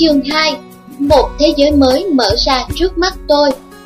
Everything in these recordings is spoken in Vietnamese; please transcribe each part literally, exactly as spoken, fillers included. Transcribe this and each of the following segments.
Chương hai. Một thế giới mới mở ra trước mắt tôi.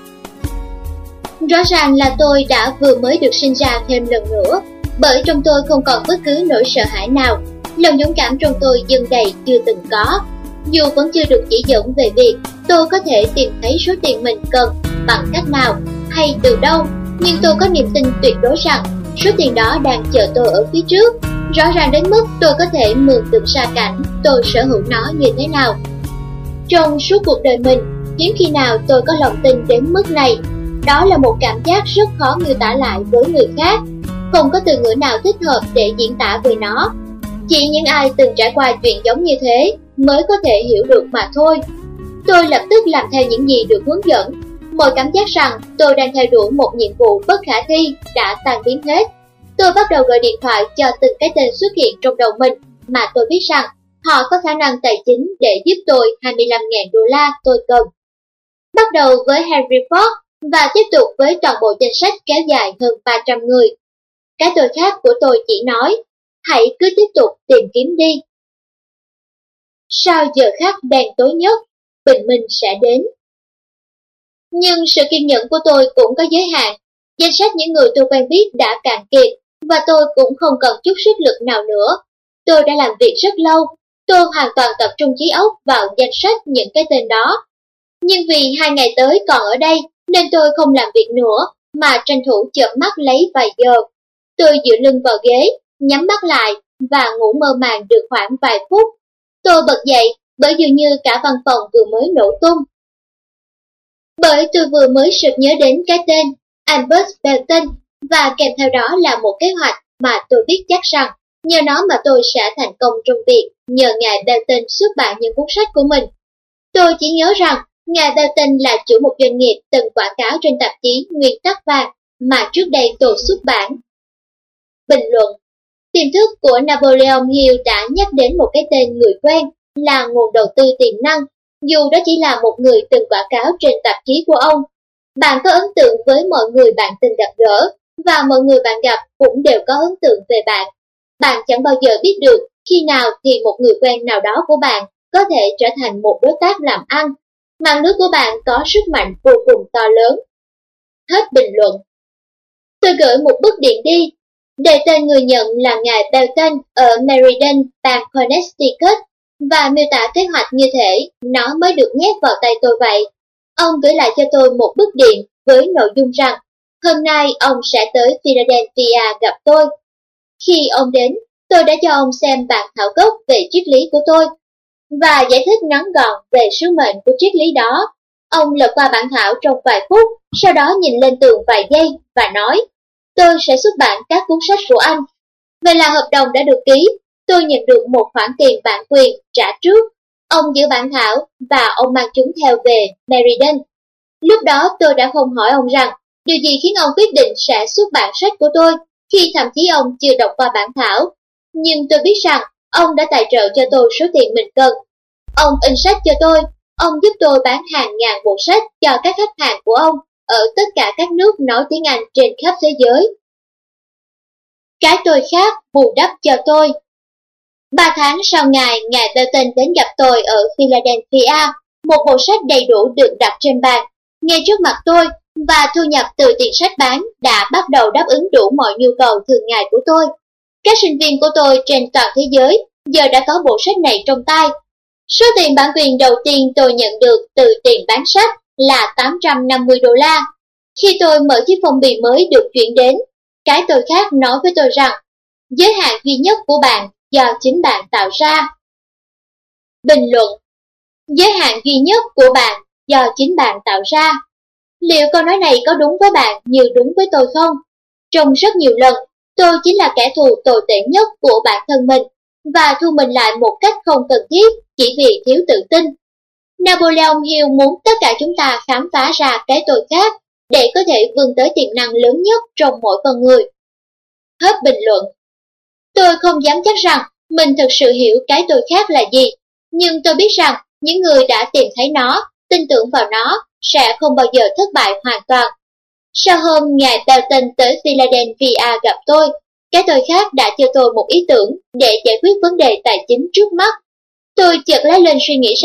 Rõ ràng là tôi đã vừa mới được sinh ra thêm lần nữa, bởi trong tôi không còn bất cứ nỗi sợ hãi nào. Lòng dũng cảm trong tôi dâng đầy chưa từng có. Dù vẫn chưa được chỉ dẫn về việc tôi có thể tìm thấy số tiền mình cần bằng cách nào hay từ đâu, nhưng tôi có niềm tin tuyệt đối rằng số tiền đó đang chờ tôi ở phía trước, rõ ràng đến mức tôi có thể mường tượng ra cảnh tôi sở hữu nó như thế nào. Trong suốt cuộc đời mình, hiếm khi nào tôi có lòng tin đến mức này. Đó là một cảm giác rất khó miêu tả lại với người khác, không có từ ngữ nào thích hợp để diễn tả về nó. Chỉ những ai từng trải qua chuyện giống như thế mới có thể hiểu được mà thôi. Tôi lập tức làm theo những gì được hướng dẫn. Mọi cảm giác rằng tôi đang theo đuổi một nhiệm vụ bất khả thi đã tan biến hết. Tôi bắt đầu gọi điện thoại cho từng cái tên xuất hiện trong đầu mình mà tôi biết rằng họ có khả năng tài chính để giúp tôi hai mươi lăm nghìn đô la tôi cần. Bắt đầu với Henry Ford và tiếp tục với toàn bộ danh sách kéo dài hơn ba trăm người. Cái tôi khác của tôi chỉ nói, hãy cứ tiếp tục tìm kiếm đi. Sau giờ khắc đen tối nhất, bình minh sẽ đến. Nhưng sự kiên nhẫn của tôi cũng có giới hạn. Danh sách những người tôi quen biết đã cạn kiệt và tôi cũng không còn chút sức lực nào nữa. Tôi đã làm việc rất lâu, tôi hoàn toàn tập trung trí óc vào danh sách những cái tên đó. Nhưng vì hai ngày tới còn ở đây nên tôi không làm việc nữa mà tranh thủ chợp mắt lấy vài giờ. Tôi dựa lưng vào ghế, nhắm mắt lại và ngủ mơ màng được khoảng vài phút. Tôi bật dậy bởi dường như cả văn phòng vừa mới nổ tung. Bởi tôi vừa mới sực nhớ đến cái tên Albert Belton và kèm theo đó là một kế hoạch mà tôi biết chắc rằng nhờ nó mà tôi sẽ thành công trong việc nhờ ngài Belton xuất bản những cuốn sách của mình. Tôi chỉ nhớ rằng ngài Belton là chủ một doanh nghiệp từng quảng cáo trên tạp chí Nguyên tắc vàng mà trước đây tôi xuất bản. Bình luận. Tiềm thức của Napoleon Hill đã nhắc đến một cái tên người quen là nguồn đầu tư tiềm năng, dù đó chỉ là một người từng quảng cáo trên tạp chí của ông. Bạn có ấn tượng với mọi người bạn từng gặp gỡ, và mọi người bạn gặp cũng đều có ấn tượng về bạn. Bạn chẳng bao giờ biết được khi nào thì một người quen nào đó của bạn có thể trở thành một đối tác làm ăn. Mạng lưới của bạn có sức mạnh vô cùng to lớn. Hết bình luận. Tôi gửi một bức điện đi. Đề tên người nhận là ngài Belton ở Meriden, bang Connecticut, và miêu tả kế hoạch như thể nó mới được nhét vào tay tôi vậy. Ông gửi lại cho tôi một bức điện với nội dung rằng hôm nay ông sẽ tới Philadelphia gặp tôi. Khi ông đến, tôi đã cho ông xem bản thảo gốc về triết lý của tôi và giải thích ngắn gọn về sứ mệnh của triết lý đó. Ông lật qua bản thảo trong vài phút, sau đó nhìn lên tường vài giây và nói, tôi sẽ xuất bản các cuốn sách của anh. Vậy là hợp đồng đã được ký, tôi nhận được một khoản tiền bản quyền trả trước. Ông giữ bản thảo và ông mang chúng theo về Meriden. Lúc đó tôi đã không hỏi ông rằng điều gì khiến ông quyết định sẽ xuất bản sách của tôi khi thậm chí ông chưa đọc qua bản thảo. Nhưng tôi biết rằng ông đã tài trợ cho tôi số tiền mình cần. Ông in sách cho tôi, ông giúp tôi bán hàng ngàn bộ sách cho các khách hàng của ông ở tất cả các nước nói tiếng Anh trên khắp thế giới. Cái tôi khác bù đắp cho tôi. Ba tháng sau ngày, ngài Belton đến gặp tôi ở Philadelphia, một bộ sách đầy đủ được đặt trên bàn, ngay trước mặt tôi, và thu nhập từ tiền sách bán đã bắt đầu đáp ứng đủ mọi nhu cầu thường ngày của tôi. Các sinh viên của tôi trên toàn thế giới giờ đã có bộ sách này trong tay. Số tiền bản quyền đầu tiên tôi nhận được từ tiền bán sách là tám trăm năm mươi đô la. Khi tôi mở chiếc phong bì mới được chuyển đến, cái tôi khác nói với tôi rằng giới hạn duy nhất của bạn do chính bạn tạo ra. Bình luận. Giới hạn duy nhất của bạn do chính bạn tạo ra. Liệu câu nói này có đúng với bạn như đúng với tôi không? Trong rất nhiều lần, tôi chính là kẻ thù tồi tệ nhất của bản thân mình và thu mình lại một cách không cần thiết chỉ vì thiếu tự tin. Napoleon Hill muốn tất cả chúng ta khám phá ra cái tôi khác để có thể vươn tới tiềm năng lớn nhất trong mỗi con người. Hết bình luận. Tôi không dám chắc rằng mình thực sự hiểu cái tôi khác là gì, nhưng tôi biết rằng những người đã tìm thấy nó, tin tưởng vào nó, sẽ không bao giờ thất bại hoàn toàn. Sau hôm ngài Belton tới Philadelphia gặp tôi, cái tôi khác đã cho tôi một ý tưởng để giải quyết vấn đề tài chính trước mắt. Tôi chợt lóe lên suy nghĩ rằng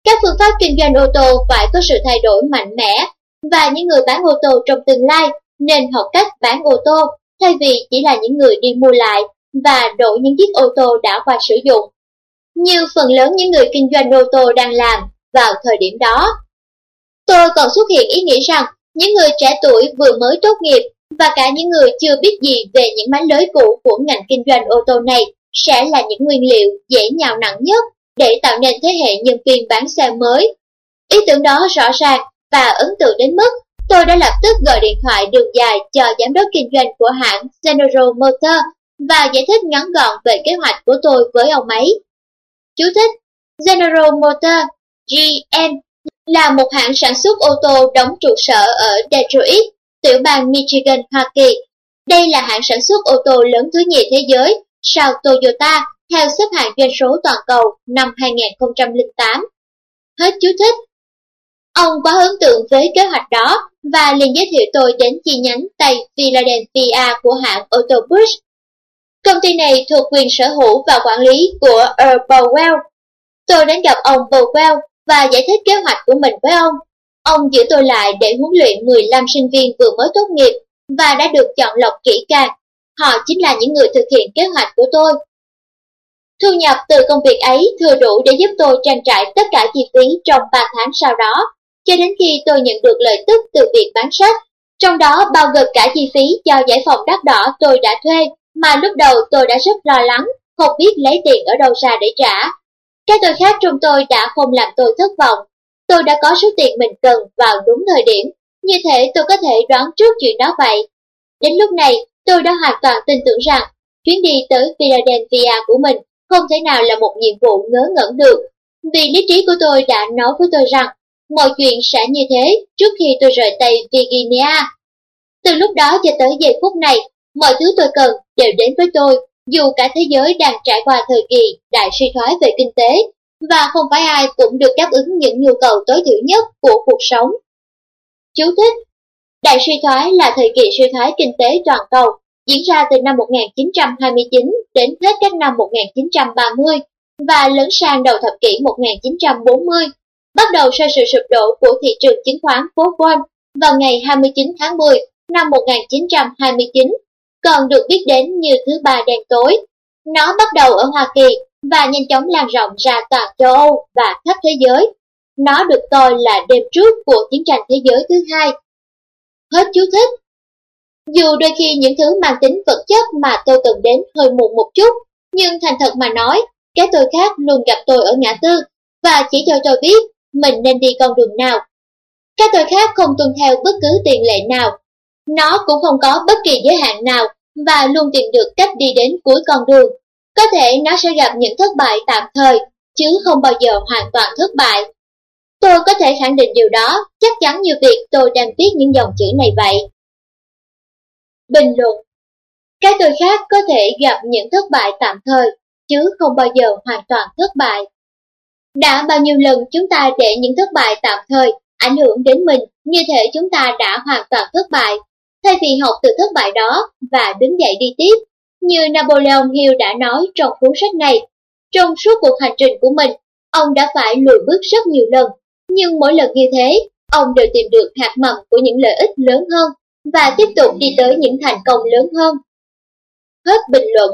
Các phương pháp kinh doanh ô tô phải có sự thay đổi mạnh mẽ, và những người bán ô tô trong tương lai nên học cách bán ô tô, thay vì chỉ là những người đi mua lại và đổi những chiếc ô tô đã qua sử dụng, như phần lớn những người kinh doanh ô tô đang làm vào thời điểm đó. Tôi còn xuất hiện ý nghĩ rằng những người trẻ tuổi vừa mới tốt nghiệp và cả những người chưa biết gì về những mánh lới cũ của ngành kinh doanh ô tô này sẽ là những nguyên liệu dễ nhào nặng nhất để tạo nên thế hệ nhân viên bán xe mới. Ý tưởng đó rõ ràng và ấn tượng đến mức tôi đã lập tức gọi điện thoại đường dài cho giám đốc kinh doanh của hãng General Motors và giải thích ngắn gọn về kế hoạch của tôi với ông ấy. Chú thích: General Motors (G M) là một hãng sản xuất ô tô đóng trụ sở ở Detroit, tiểu bang Michigan, Hoa Kỳ. Đây là hãng sản xuất ô tô lớn thứ nhì thế giới sau Toyota theo xếp hạng doanh số toàn cầu năm hai không không tám. Hết chú thích. Ông quá ấn tượng với kế hoạch đó và liền giới thiệu tôi đến chi nhánh Tây Philadelphia của hãng ô tô Bush. Công ty này thuộc quyền sở hữu và quản lý của Earl Powell. Tôi đến gặp ông Powell và giải thích kế hoạch của mình với ông. Ông giữ tôi lại để huấn luyện mười lăm sinh viên vừa mới tốt nghiệp và đã được chọn lọc kỹ càng. Họ chính là những người thực hiện kế hoạch của tôi. Thu nhập từ công việc ấy thừa đủ để giúp tôi trang trải tất cả chi phí trong ba tháng sau đó, cho đến khi tôi nhận được lợi tức từ việc bán sách, trong đó bao gồm cả chi phí cho giải phòng đắt đỏ tôi đã thuê, mà lúc đầu tôi đã rất lo lắng, không biết lấy tiền ở đâu ra để trả. Các tôi khác trong tôi đã không làm tôi thất vọng. Tôi đã có số tiền mình cần vào đúng thời điểm, như thể tôi có thể đoán trước chuyện đó vậy. Đến lúc này, tôi đã hoàn toàn tin tưởng rằng chuyến đi tới Philadelphia của mình không thể nào là một nhiệm vụ ngớ ngẩn được, vì lý trí của tôi đã nói với tôi rằng mọi chuyện sẽ như thế trước khi tôi rời Tây Virginia. Từ lúc đó cho tới giây phút này, mọi thứ tôi cần đều đến với tôi, dù cả thế giới đang trải qua thời kỳ đại suy thoái về kinh tế, và không phải ai cũng được đáp ứng những nhu cầu tối thiểu nhất của cuộc sống. Chú thích: Đại suy thoái là thời kỳ suy thoái kinh tế toàn cầu, diễn ra từ năm một nghìn chín trăm hai mươi chín đến hết các năm một nghìn chín trăm ba mươi và lớn sang đầu thập kỷ một nghìn chín trăm bốn mươi, bắt đầu sau sự sụp đổ của thị trường chứng khoán phố Wall vào ngày hai mươi chín tháng mười năm một nghìn chín trăm hai mươi chín, còn được biết đến như thứ ba đen tối. Nó bắt đầu ở Hoa Kỳ và nhanh chóng lan rộng ra toàn châu Âu và khắp thế giới. Nó được coi là đêm trước của chiến tranh thế giới thứ hai. Hết chú thích. Dù đôi khi những thứ mang tính vật chất mà tôi cần đến hơi muộn một chút, nhưng thành thật mà nói, cái tôi khác luôn gặp tôi ở ngã tư và chỉ cho tôi biết mình nên đi con đường nào. Cái tôi khác không tuân theo bất cứ tiền lệ nào. Nó cũng không có bất kỳ giới hạn nào và luôn tìm được cách đi đến cuối con đường. Có thể nó sẽ gặp những thất bại tạm thời, chứ không bao giờ hoàn toàn thất bại. Tôi có thể khẳng định điều đó, chắc chắn như việc tôi đang viết những dòng chữ này vậy. Bình luận: Cái tôi khác có thể gặp những thất bại tạm thời, chứ không bao giờ hoàn toàn thất bại. Đã bao nhiêu lần chúng ta để những thất bại tạm thời ảnh hưởng đến mình như thể chúng ta đã hoàn toàn thất bại, thay vì học từ thất bại đó và đứng dậy đi tiếp. Như Napoleon Hill đã nói trong cuốn sách này, trong suốt cuộc hành trình của mình, ông đã phải lùi bước rất nhiều lần, nhưng mỗi lần như thế, ông đều tìm được hạt mầm của những lợi ích lớn hơn và tiếp tục đi tới những thành công lớn hơn. Hết bình luận.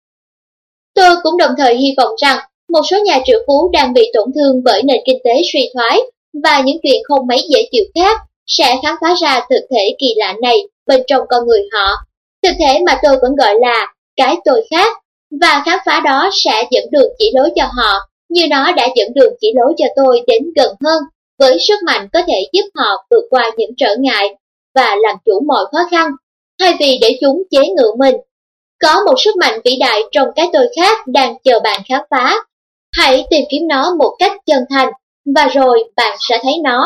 Tôi cũng đồng thời hy vọng rằng một số nhà triệu phú đang bị tổn thương bởi nền kinh tế suy thoái và những chuyện không mấy dễ chịu khác sẽ khám phá ra thực thể kỳ lạ này bên trong con người họ, thực thể mà tôi vẫn gọi là cái tôi khác, và khám phá đó sẽ dẫn đường chỉ lối cho họ như nó đã dẫn đường chỉ lối cho tôi đến gần hơn, với sức mạnh có thể giúp họ vượt qua những trở ngại và làm chủ mọi khó khăn, thay vì để chúng chế ngự mình. Có một sức mạnh vĩ đại trong cái tôi khác đang chờ bạn khám phá. Hãy tìm kiếm nó một cách chân thành, và rồi bạn sẽ thấy nó.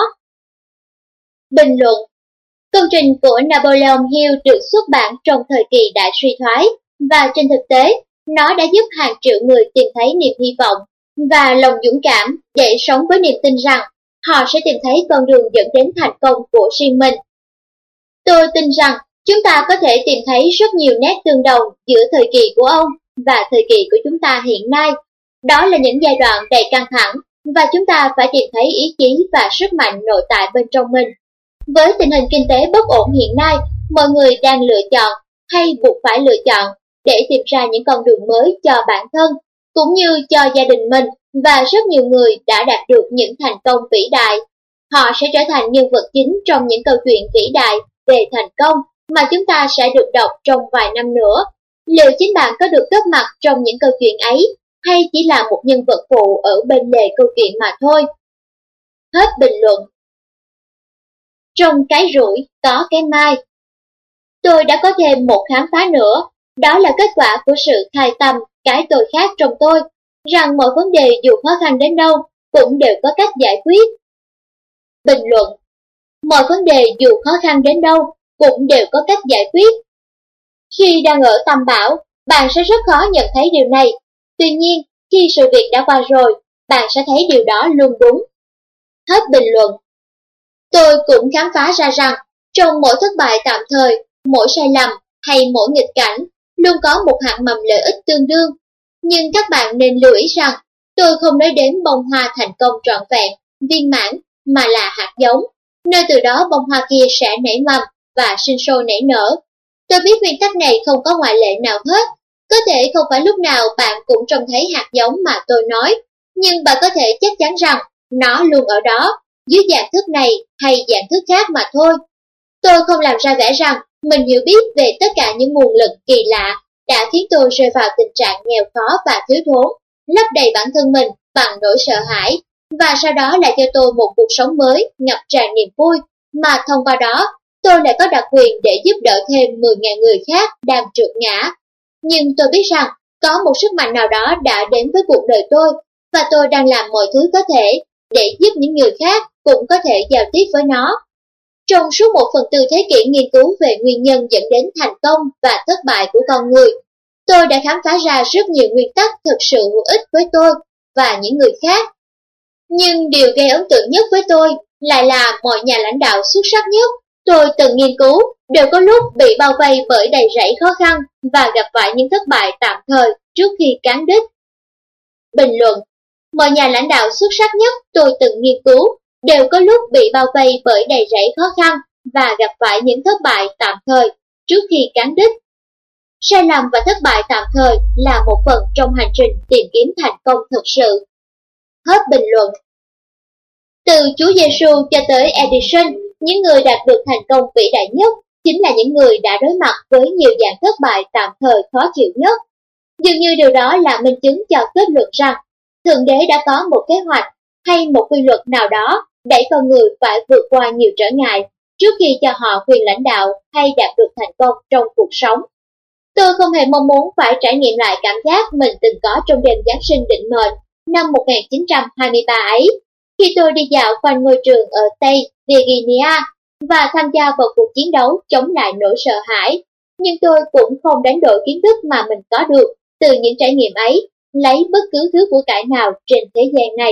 Bình luận. Công trình của Napoleon Hill được xuất bản trong thời kỳ đại suy thoái, và trên thực tế, nó đã giúp hàng triệu người tìm thấy niềm hy vọng và lòng dũng cảm để sống với niềm tin rằng họ sẽ tìm thấy con đường dẫn đến thành công của riêng mình. Tôi tin rằng chúng ta có thể tìm thấy rất nhiều nét tương đồng giữa thời kỳ của ông và thời kỳ của chúng ta hiện nay. Đó là những giai đoạn đầy căng thẳng và chúng ta phải tìm thấy ý chí và sức mạnh nội tại bên trong mình. Với tình hình kinh tế bất ổn hiện nay, mọi người đang lựa chọn hay buộc phải lựa chọn để tìm ra những con đường mới cho bản thân, cũng như cho gia đình mình, và rất nhiều người đã đạt được những thành công vĩ đại. Họ sẽ trở thành nhân vật chính trong những câu chuyện vĩ đại về thành công mà chúng ta sẽ được đọc trong vài năm nữa. Liệu chính bạn có được góp mặt trong những câu chuyện ấy, hay chỉ là một nhân vật phụ ở bên lề câu chuyện mà thôi? Hết bình luận. Trong cái rủi có cái mai. Tôi đã có thêm một khám phá nữa, đó là kết quả của sự khai tâm cái tôi khác trong tôi, rằng mọi vấn đề dù khó khăn đến đâu cũng đều có cách giải quyết. Bình luận. Mọi vấn đề dù khó khăn đến đâu cũng đều có cách giải quyết. Khi đang ở tâm bão, bạn sẽ rất khó nhận thấy điều này. Tuy nhiên, khi sự việc đã qua rồi, bạn sẽ thấy điều đó luôn đúng. Hết bình luận. Tôi cũng khám phá ra rằng, trong mỗi thất bại tạm thời, mỗi sai lầm hay mỗi nghịch cảnh, luôn có một hạt mầm lợi ích tương đương. Nhưng các bạn nên lưu ý rằng, tôi không nói đến bông hoa thành công trọn vẹn, viên mãn, mà là hạt giống, nơi từ đó bông hoa kia sẽ nảy mầm và sinh sôi nảy nở. Tôi biết nguyên tắc này không có ngoại lệ nào hết. Có thể không phải lúc nào bạn cũng trông thấy hạt giống mà tôi nói, nhưng bạn có thể chắc chắn rằng nó luôn ở đó, dưới dạng thức này hay dạng thức khác mà thôi. Tôi không làm ra vẻ rằng mình hiểu biết về tất cả những nguồn lực kỳ lạ đã khiến tôi rơi vào tình trạng nghèo khó và thiếu thốn, lấp đầy bản thân mình bằng nỗi sợ hãi, và sau đó lại cho tôi một cuộc sống mới ngập tràn niềm vui, mà thông qua đó tôi lại có đặc quyền để giúp đỡ thêm mười nghìn người khác đang trượt ngã. Nhưng tôi biết rằng có một sức mạnh nào đó đã đến với cuộc đời tôi, và tôi đang làm mọi thứ có thể để giúp những người khác cũng có thể giao tiếp với nó. Trong suốt một phần tư thế kỷ nghiên cứu về nguyên nhân dẫn đến thành công và thất bại của con người, tôi đã khám phá ra rất nhiều nguyên tắc thực sự hữu ích với tôi và những người khác. Nhưng điều gây ấn tượng nhất với tôi lại là mọi nhà lãnh đạo xuất sắc nhất tôi từng nghiên cứu đều có lúc bị bao vây bởi đầy rẫy khó khăn và gặp phải những thất bại tạm thời trước khi cán đích. Bình luận. Mọi nhà lãnh đạo xuất sắc nhất tôi từng nghiên cứu đều có lúc bị bao vây bởi đầy rẫy khó khăn và gặp phải những thất bại tạm thời trước khi cán đích. Sai lầm và thất bại tạm thời là một phần trong hành trình tìm kiếm thành công thực sự. Hết bình luận. Từ Chúa Giêsu cho tới Edison, những người đạt được thành công vĩ đại nhất chính là những người đã đối mặt với nhiều dạng thất bại tạm thời khó chịu nhất. Dường như điều đó là minh chứng cho kết luận rằng Thượng Đế đã có một kế hoạch hay một quy luật nào đó đẩy con người phải vượt qua nhiều trở ngại trước khi cho họ quyền lãnh đạo hay đạt được thành công trong cuộc sống. Tôi không hề mong muốn phải trải nghiệm lại cảm giác mình từng có trong đêm Giáng sinh định mệnh năm một nghìn chín trăm hai mươi ba ấy, khi tôi đi dạo quanh ngôi trường ở Tây Virginia và tham gia vào cuộc chiến đấu chống lại nỗi sợ hãi. Nhưng tôi cũng không đánh đổi kiến thức mà mình có được từ những trải nghiệm ấy, lấy bất cứ thứ của cải nào trên thế gian này.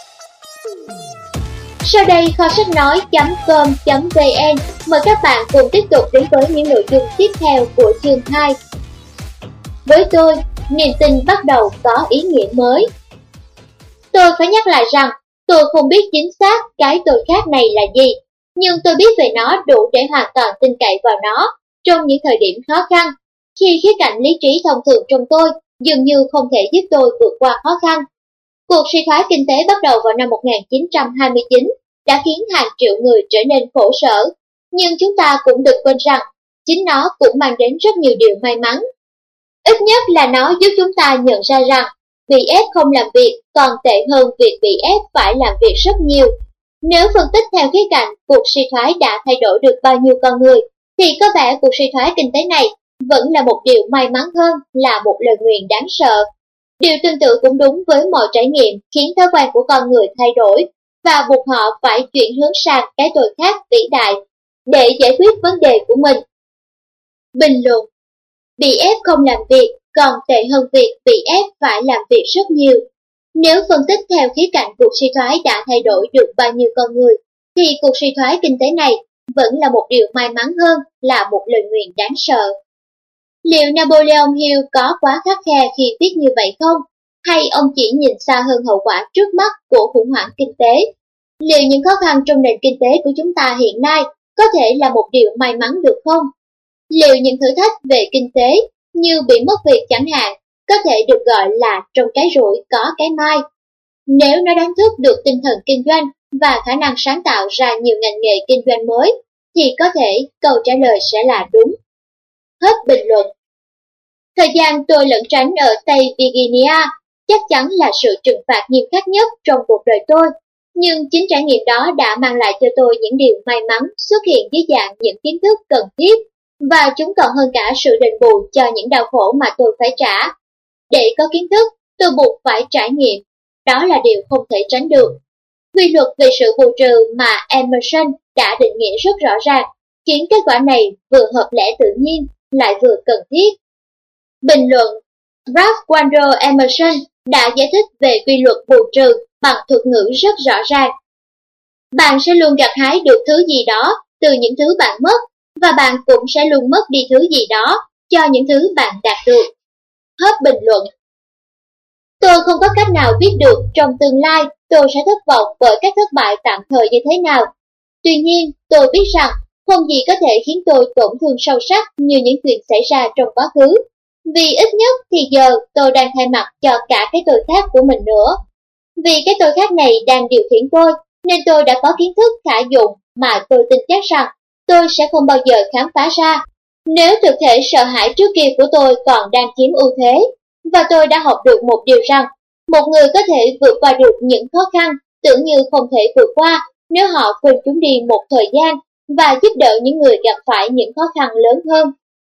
Sau đây kho sách nói chấm com chấm vn mời các bạn cùng tiếp tục đến với những nội dung tiếp theo của chương hai. Với tôi, niềm tin bắt đầu có ý nghĩa mới. Tôi phải nhắc lại rằng, tôi không biết chính xác cái tôi khác này là gì, nhưng tôi biết về nó đủ để hoàn toàn tin cậy vào nó trong những thời điểm khó khăn, khi khía cạnh lý trí thông thường trong tôi dường như không thể giúp tôi vượt qua khó khăn. Cuộc suy thoái kinh tế bắt đầu vào năm một nghìn chín trăm hai mươi chín đã khiến hàng triệu người trở nên khổ sở, nhưng chúng ta cũng đừng quên rằng chính nó cũng mang đến rất nhiều điều may mắn. Ít nhất là nó giúp chúng ta nhận ra rằng bị ép không làm việc còn tệ hơn việc bị ép phải làm việc rất nhiều. Nếu phân tích theo khía cạnh cuộc suy thoái đã thay đổi được bao nhiêu con người, thì có vẻ cuộc suy thoái kinh tế này vẫn là một điều may mắn hơn là một lời nguyền đáng sợ. Điều tương tự cũng đúng với mọi trải nghiệm khiến thói quen của con người thay đổi và buộc họ phải chuyển hướng sang cái tôi khác vĩ đại để giải quyết vấn đề của mình. Bình luận. Bị ép không làm việc còn tệ hơn việc bị ép phải làm việc rất nhiều. Nếu phân tích theo khía cạnh cuộc suy thoái đã thay đổi được bao nhiêu con người, thì cuộc suy thoái kinh tế này vẫn là một điều may mắn hơn là một lời nguyền đáng sợ. Liệu Napoleon Hill có quá khắt khe khi viết như vậy không? hay ông chỉ nhìn xa hơn hậu quả trước mắt của khủng hoảng kinh tế? Liệu những khó khăn trong nền kinh tế của chúng ta hiện nay có thể là một điều may mắn được không? Liệu những thử thách về kinh tế như bị mất việc chẳng hạn có thể được gọi là trong cái rủi có cái may? Nếu nó đánh thức được tinh thần kinh doanh và khả năng sáng tạo ra nhiều ngành nghề kinh doanh mới, thì có thể câu trả lời sẽ là đúng. Hết bình luận. Thời gian tôi lẩn tránh ở Tây Virginia chắc chắn là sự trừng phạt nghiêm khắc nhất trong cuộc đời tôi, nhưng chính trải nghiệm đó đã mang lại cho tôi những điều may mắn xuất hiện dưới dạng những kiến thức cần thiết, và chúng còn hơn cả sự đền bù cho những đau khổ mà tôi phải trả. Để có kiến thức, tôi buộc phải trải nghiệm, đó là điều không thể tránh được. Quy luật về sự bù trừ mà Emerson đã định nghĩa rất rõ ràng, khiến kết quả này vừa hợp lẽ tự nhiên, lại vừa cần thiết. Bình luận. Ralph Waldo Emerson đã giải thích về quy luật bù trừ bằng thuật ngữ rất rõ ràng. Bạn sẽ luôn gặt hái được thứ gì đó từ những thứ bạn mất, và bạn cũng sẽ luôn mất đi thứ gì đó cho những thứ bạn đạt được. Hết bình luận. Tôi không có cách nào biết được trong tương lai tôi sẽ thất vọng bởi các thất bại tạm thời như thế nào. Tuy nhiên, tôi biết rằng không gì có thể khiến tôi tổn thương sâu sắc như những chuyện xảy ra trong quá khứ. Vì ít nhất thì giờ tôi đang thay mặt cho cả cái tôi khác của mình nữa. Vì cái tôi khác này đang điều khiển tôi, nên tôi đã có kiến thức khả dụng mà tôi tin chắc rằng tôi sẽ không bao giờ khám phá ra. Nếu thực thể sợ hãi trước kia của tôi còn đang chiếm ưu thế, và tôi đã học được một điều rằng, một người có thể vượt qua được những khó khăn tưởng như không thể vượt qua nếu họ quên chúng đi một thời gian và giúp đỡ những người gặp phải những khó khăn lớn hơn.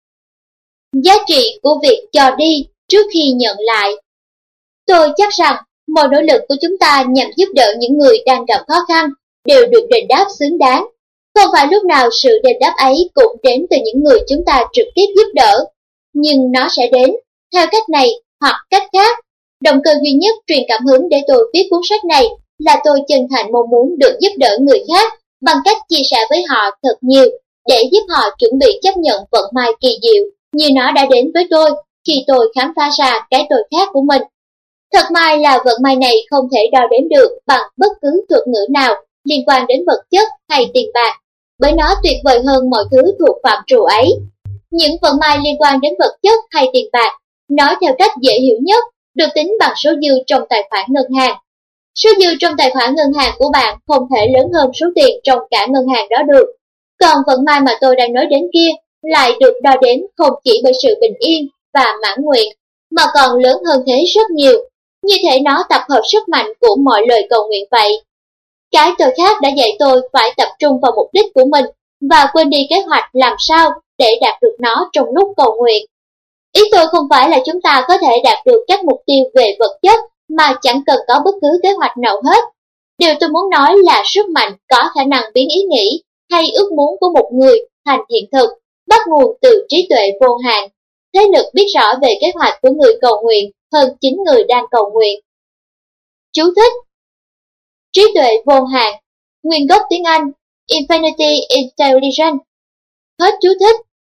Giá trị của việc cho đi trước khi nhận lại. Tôi chắc rằng mọi nỗ lực của chúng ta nhằm giúp đỡ những người đang gặp khó khăn đều được đền đáp xứng đáng. Không phải lúc nào sự đền đáp ấy cũng đến từ những người chúng ta trực tiếp giúp đỡ, nhưng nó sẽ đến theo cách này hoặc cách khác. Động cơ duy nhất truyền cảm hứng để tôi viết cuốn sách này là tôi chân thành mong muốn được giúp đỡ người khác bằng cách chia sẻ với họ thật nhiều để giúp họ chuẩn bị chấp nhận vận may kỳ diệu như nó đã đến với tôi khi tôi khám phá ra cái tôi khác của mình. Thật may là vận may này không thể đo đếm được bằng bất cứ thuật ngữ nào liên quan đến vật chất hay tiền bạc, bởi nó tuyệt vời hơn mọi thứ thuộc phạm trù ấy. Những vận may liên quan đến vật chất hay tiền bạc, nói theo cách dễ hiểu nhất, được tính bằng số dư trong tài khoản ngân hàng. Số dư trong tài khoản ngân hàng của bạn không thể lớn hơn số tiền trong cả ngân hàng đó được. Còn vận may mà tôi đang nói đến kia lại được đo đếm không chỉ bởi sự bình yên và mãn nguyện, mà còn lớn hơn thế rất nhiều. Như thể nó tập hợp sức mạnh của mọi lời cầu nguyện vậy. Cái tôi khác đã dạy tôi phải tập trung vào mục đích của mình và quên đi kế hoạch làm sao để đạt được nó trong lúc cầu nguyện. Ý tôi không phải là chúng ta có thể đạt được các mục tiêu về vật chất mà chẳng cần có bất cứ kế hoạch nào hết. Điều tôi muốn nói là sức mạnh có khả năng biến ý nghĩ hay ước muốn của một người thành hiện thực, bắt nguồn từ trí tuệ vô hạn. Thế lực biết rõ về kế hoạch của người cầu nguyện hơn chính người đang cầu nguyện. Chú thích: trí tuệ vô hạn, nguyên gốc tiếng Anh Infinity Intelligence. Hết chú thích.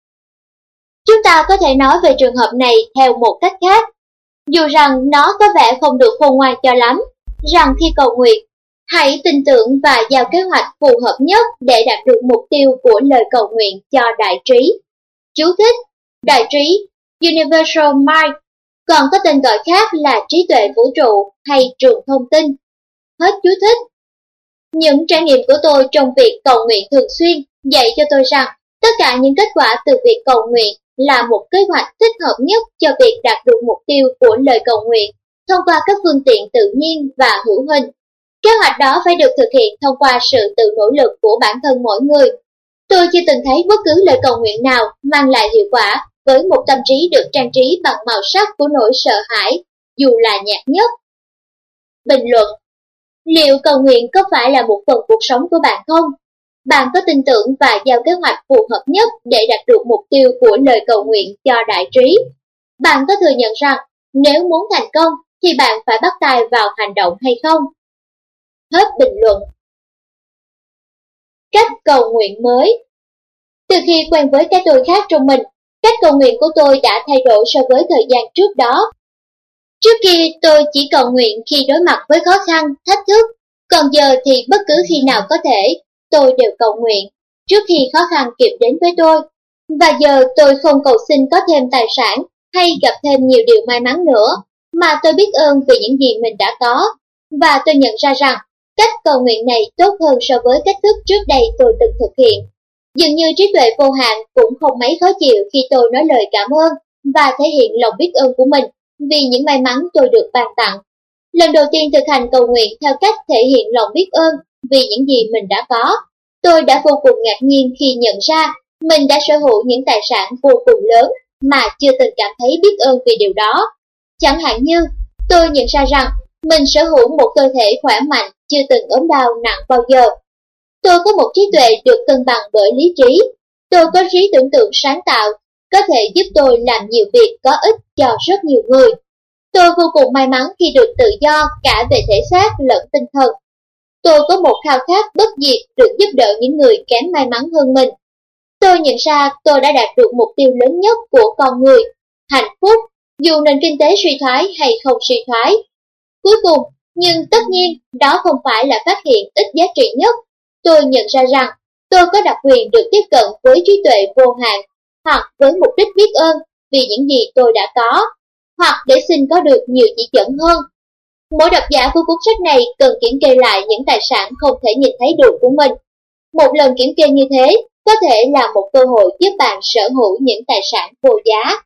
Chúng ta có thể nói về trường hợp này theo một cách khác, dù rằng nó có vẻ không được khôn ngoan cho lắm, rằng khi cầu nguyện, hãy tin tưởng và giao kế hoạch phù hợp nhất để đạt được mục tiêu của lời cầu nguyện cho đại trí. Chú thích: đại trí, Universal Mind, còn có tên gọi khác là trí tuệ vũ trụ hay trường thông tin. Hết chú thích. Những trải nghiệm của tôi trong việc cầu nguyện thường xuyên dạy cho tôi rằng tất cả những kết quả từ việc cầu nguyện là một kế hoạch thích hợp nhất cho việc đạt được mục tiêu của lời cầu nguyện thông qua các phương tiện tự nhiên và hữu hình. Kế hoạch đó phải được thực hiện thông qua sự tự nỗ lực của bản thân mỗi người. Tôi chưa từng thấy bất cứ lời cầu nguyện nào mang lại hiệu quả với một tâm trí được trang trí bằng màu sắc của nỗi sợ hãi, dù là nhạt nhất. Bình luận: liệu cầu nguyện có phải là một phần cuộc sống của bạn không? Bạn có tin tưởng và giao kế hoạch phù hợp nhất để đạt được mục tiêu của lời cầu nguyện cho đại trí? Bạn có thừa nhận rằng nếu muốn thành công thì bạn phải bắt tay vào hành động hay không? Hết bình luận. Cách cầu nguyện mới. Từ khi quen với cái tôi khác trong mình, cách cầu nguyện của tôi đã thay đổi so với thời gian trước đó. Trước kia tôi chỉ cầu nguyện khi đối mặt với khó khăn, thách thức, còn giờ thì bất cứ khi nào có thể, tôi đều cầu nguyện, trước khi khó khăn kịp đến với tôi. Và giờ tôi không cầu xin có thêm tài sản hay gặp thêm nhiều điều may mắn nữa, mà tôi biết ơn vì những gì mình đã có. Và tôi nhận ra rằng, cách cầu nguyện này tốt hơn so với cách thức trước đây tôi từng thực hiện. Dường như trí tuệ vô hạn cũng không mấy khó chịu khi tôi nói lời cảm ơn và thể hiện lòng biết ơn của mình vì những may mắn tôi được ban tặng. Lần đầu tiên thực hành cầu nguyện theo cách thể hiện lòng biết ơn vì những gì mình đã có, tôi đã vô cùng ngạc nhiên khi nhận ra mình đã sở hữu những tài sản vô cùng lớn mà chưa từng cảm thấy biết ơn vì điều đó. Chẳng hạn như, tôi nhận ra rằng mình sở hữu một cơ thể khỏe mạnh chưa từng ốm đau nặng bao giờ. Tôi có một trí tuệ được cân bằng bởi lý trí. Tôi có trí tưởng tượng sáng tạo, có thể giúp tôi làm nhiều việc có ích cho rất nhiều người. Tôi vô cùng may mắn khi được tự do cả về thể xác lẫn tinh thần. Tôi có một khao khát bất diệt được giúp đỡ những người kém may mắn hơn mình. Tôi nhận ra tôi đã đạt được mục tiêu lớn nhất của con người, hạnh phúc, dù nền kinh tế suy thoái hay không suy thoái. Cuối cùng, nhưng tất nhiên đó không phải là phát hiện ít giá trị nhất. Tôi nhận ra rằng tôi có đặc quyền được tiếp cận với trí tuệ vô hạn, hoặc với mục đích biết ơn vì những gì tôi đã có, hoặc để xin có được nhiều chỉ dẫn hơn. Mỗi độc giả của cuốn sách này cần kiểm kê lại những tài sản không thể nhìn thấy được của mình. Một lần kiểm kê như thế có thể là một cơ hội giúp bạn sở hữu những tài sản vô giá.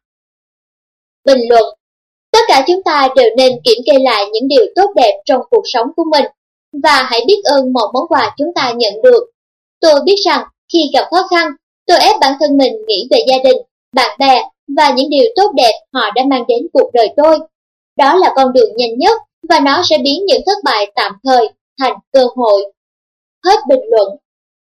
Bình luận. Tất cả chúng ta đều nên kiểm kê lại những điều tốt đẹp trong cuộc sống của mình, và hãy biết ơn mọi món quà chúng ta nhận được. Tôi biết rằng khi gặp khó khăn, tôi ép bản thân mình nghĩ về gia đình, bạn bè và những điều tốt đẹp họ đã mang đến cuộc đời tôi. Đó là con đường nhanh nhất và nó sẽ biến những thất bại tạm thời thành cơ hội. Hết bình luận.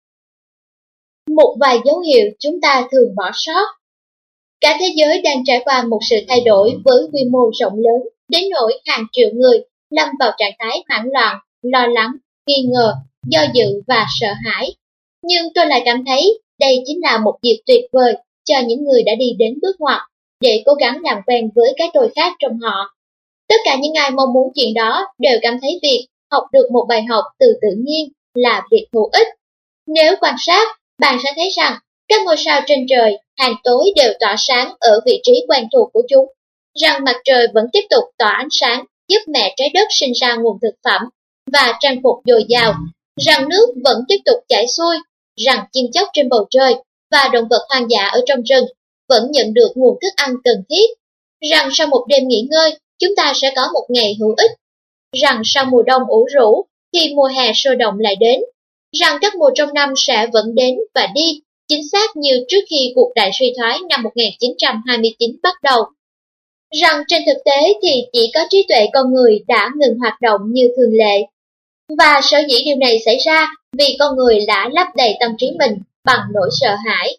Một vài dấu hiệu chúng ta thường bỏ sót. Cả thế giới đang trải qua một sự thay đổi với quy mô rộng lớn, đến nỗi hàng triệu người lâm vào trạng thái hoảng loạn, lo lắng, nghi ngờ, do dự và sợ hãi. Nhưng tôi lại cảm thấy đây chính là một dịp tuyệt vời cho những người đã đi đến bước ngoặt để cố gắng làm quen với cái tôi khác trong họ. Tất cả những ai mong muốn chuyện đó đều cảm thấy việc học được một bài học từ tự nhiên là việc hữu ích. Nếu quan sát, bạn sẽ thấy rằng các ngôi sao trên trời hàng tối đều tỏa sáng ở vị trí quen thuộc của chúng, rằng mặt trời vẫn tiếp tục tỏa ánh sáng giúp mẹ trái đất sinh ra nguồn thực phẩm và trang phục dồi dào, rằng nước vẫn tiếp tục chảy xuôi, rằng chim chóc trên bầu trời và động vật hoang dã ở trong rừng vẫn nhận được nguồn thức ăn cần thiết, rằng sau một đêm nghỉ ngơi chúng ta sẽ có một ngày hữu ích, rằng sau mùa đông ủ rũ thì mùa hè sôi động lại đến, rằng các mùa trong năm sẽ vẫn đến và đi, chính xác như trước khi cuộc đại suy thoái năm một nghìn chín trăm hai mươi chín bắt đầu. Rằng trên thực tế thì chỉ có trí tuệ con người đã ngừng hoạt động như thường lệ. Và sở dĩ điều này xảy ra vì con người đã lấp đầy tâm trí mình bằng nỗi sợ hãi.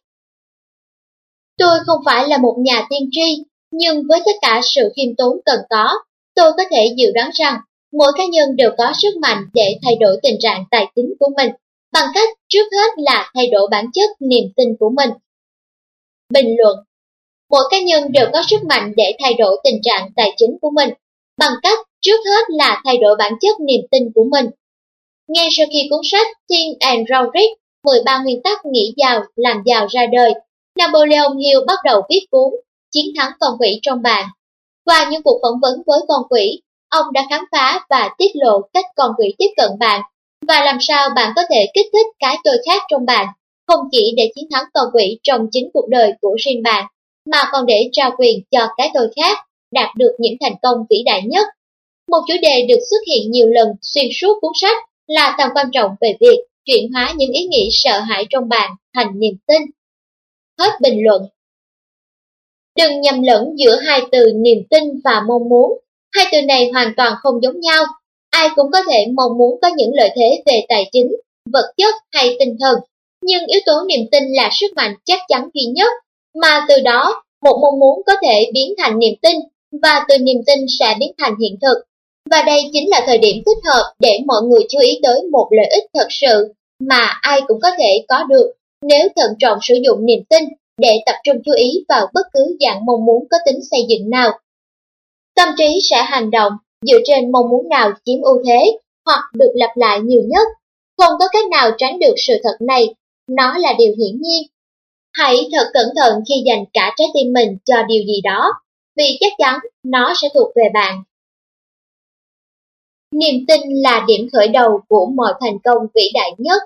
Tôi không phải là một nhà tiên tri, nhưng với tất cả sự khiêm tốn cần có, tôi có thể dự đoán rằng mỗi cá nhân đều có sức mạnh để thay đổi tình trạng tài chính của mình, bằng cách trước hết là thay đổi bản chất niềm tin của mình. Bình luận. Mỗi cá nhân đều có sức mạnh để thay đổi tình trạng tài chính của mình, bằng cách trước hết là thay đổi bản chất niềm tin của mình. Ngay sau khi cuốn sách Think and Grow Rich, mười ba nguyên tắc nghĩ giàu, làm giàu ra đời, Napoleon Hill bắt đầu viết cuốn Chiến thắng con quỷ trong bạn. Qua những cuộc phỏng vấn với con quỷ, ông đã khám phá và tiết lộ cách con quỷ tiếp cận bạn, và làm sao bạn có thể kích thích cái tôi khác trong bạn, không chỉ để chiến thắng con quỷ trong chính cuộc đời của riêng bạn, mà còn để trao quyền cho cái tôi khác đạt được những thành công vĩ đại nhất. Một chủ đề được xuất hiện nhiều lần xuyên suốt cuốn sách là tầm quan trọng về việc chuyển hóa những ý nghĩ sợ hãi trong bạn thành niềm tin. Hết bình luận. Đừng nhầm lẫn giữa hai từ niềm tin và mong muốn. Hai từ này hoàn toàn không giống nhau. Ai cũng có thể mong muốn có những lợi thế về tài chính, vật chất hay tinh thần, nhưng yếu tố niềm tin là sức mạnh chắc chắn duy nhất, mà từ đó một mong muốn có thể biến thành niềm tin, và từ niềm tin sẽ biến thành hiện thực. Và đây chính là thời điểm thích hợp để mọi người chú ý tới một lợi ích thật sự mà ai cũng có thể có được nếu thận trọng sử dụng niềm tin để tập trung chú ý vào bất cứ dạng mong muốn có tính xây dựng nào. Tâm trí sẽ hành động dựa trên mong muốn nào chiếm ưu thế hoặc được lặp lại nhiều nhất. Không có cách nào tránh được sự thật này, nó là điều hiển nhiên. Hãy thật cẩn thận khi dành cả trái tim mình cho điều gì đó, vì chắc chắn nó sẽ thuộc về bạn. Niềm tin là điểm khởi đầu của mọi thành công vĩ đại nhất.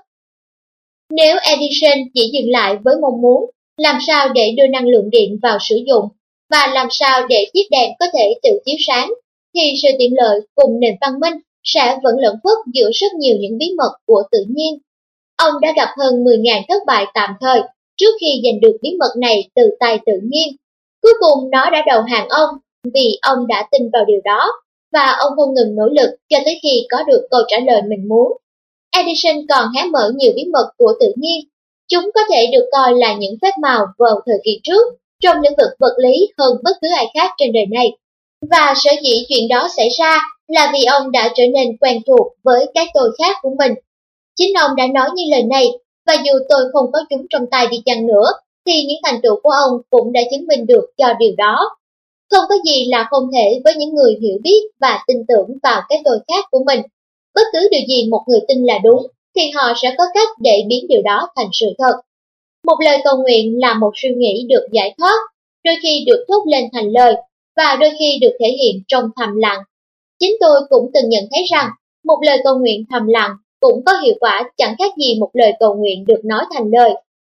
Nếu Edison chỉ dừng lại với mong muốn làm sao để đưa năng lượng điện vào sử dụng và làm sao để chiếc đèn có thể tự chiếu sáng, thì sự tiện lợi cùng nền văn minh sẽ vẫn lẫn khuất giữa rất nhiều những bí mật của tự nhiên. Ông đã gặp hơn mười nghìn thất bại tạm thời trước khi giành được bí mật này từ tay tự nhiên. Cuối cùng nó đã đầu hàng ông vì ông đã tin vào điều đó, và ông không ngừng nỗ lực cho tới khi có được câu trả lời mình muốn. Edison còn hé mở nhiều bí mật của tự nhiên. Chúng có thể được coi là những phép màu vào thời kỳ trước trong lĩnh vực vật lý hơn bất cứ ai khác trên đời này. Và sở dĩ chuyện đó xảy ra là vì ông đã trở nên quen thuộc với cái tôi khác của mình. Chính ông đã nói những lời này, và dù tôi không có chúng trong tay đi chăng nữa, thì những thành tựu của ông cũng đã chứng minh được cho điều đó. Không có gì là không thể với những người hiểu biết và tin tưởng vào cái tôi khác của mình. Bất cứ điều gì một người tin là đúng, thì họ sẽ có cách để biến điều đó thành sự thật. Một lời cầu nguyện là một suy nghĩ được giải thoát, đôi khi được thốt lên thành lời, và đôi khi được thể hiện trong thầm lặng. Chính tôi cũng từng nhận thấy rằng, một lời cầu nguyện thầm lặng cũng có hiệu quả chẳng khác gì một lời cầu nguyện được nói thành lời.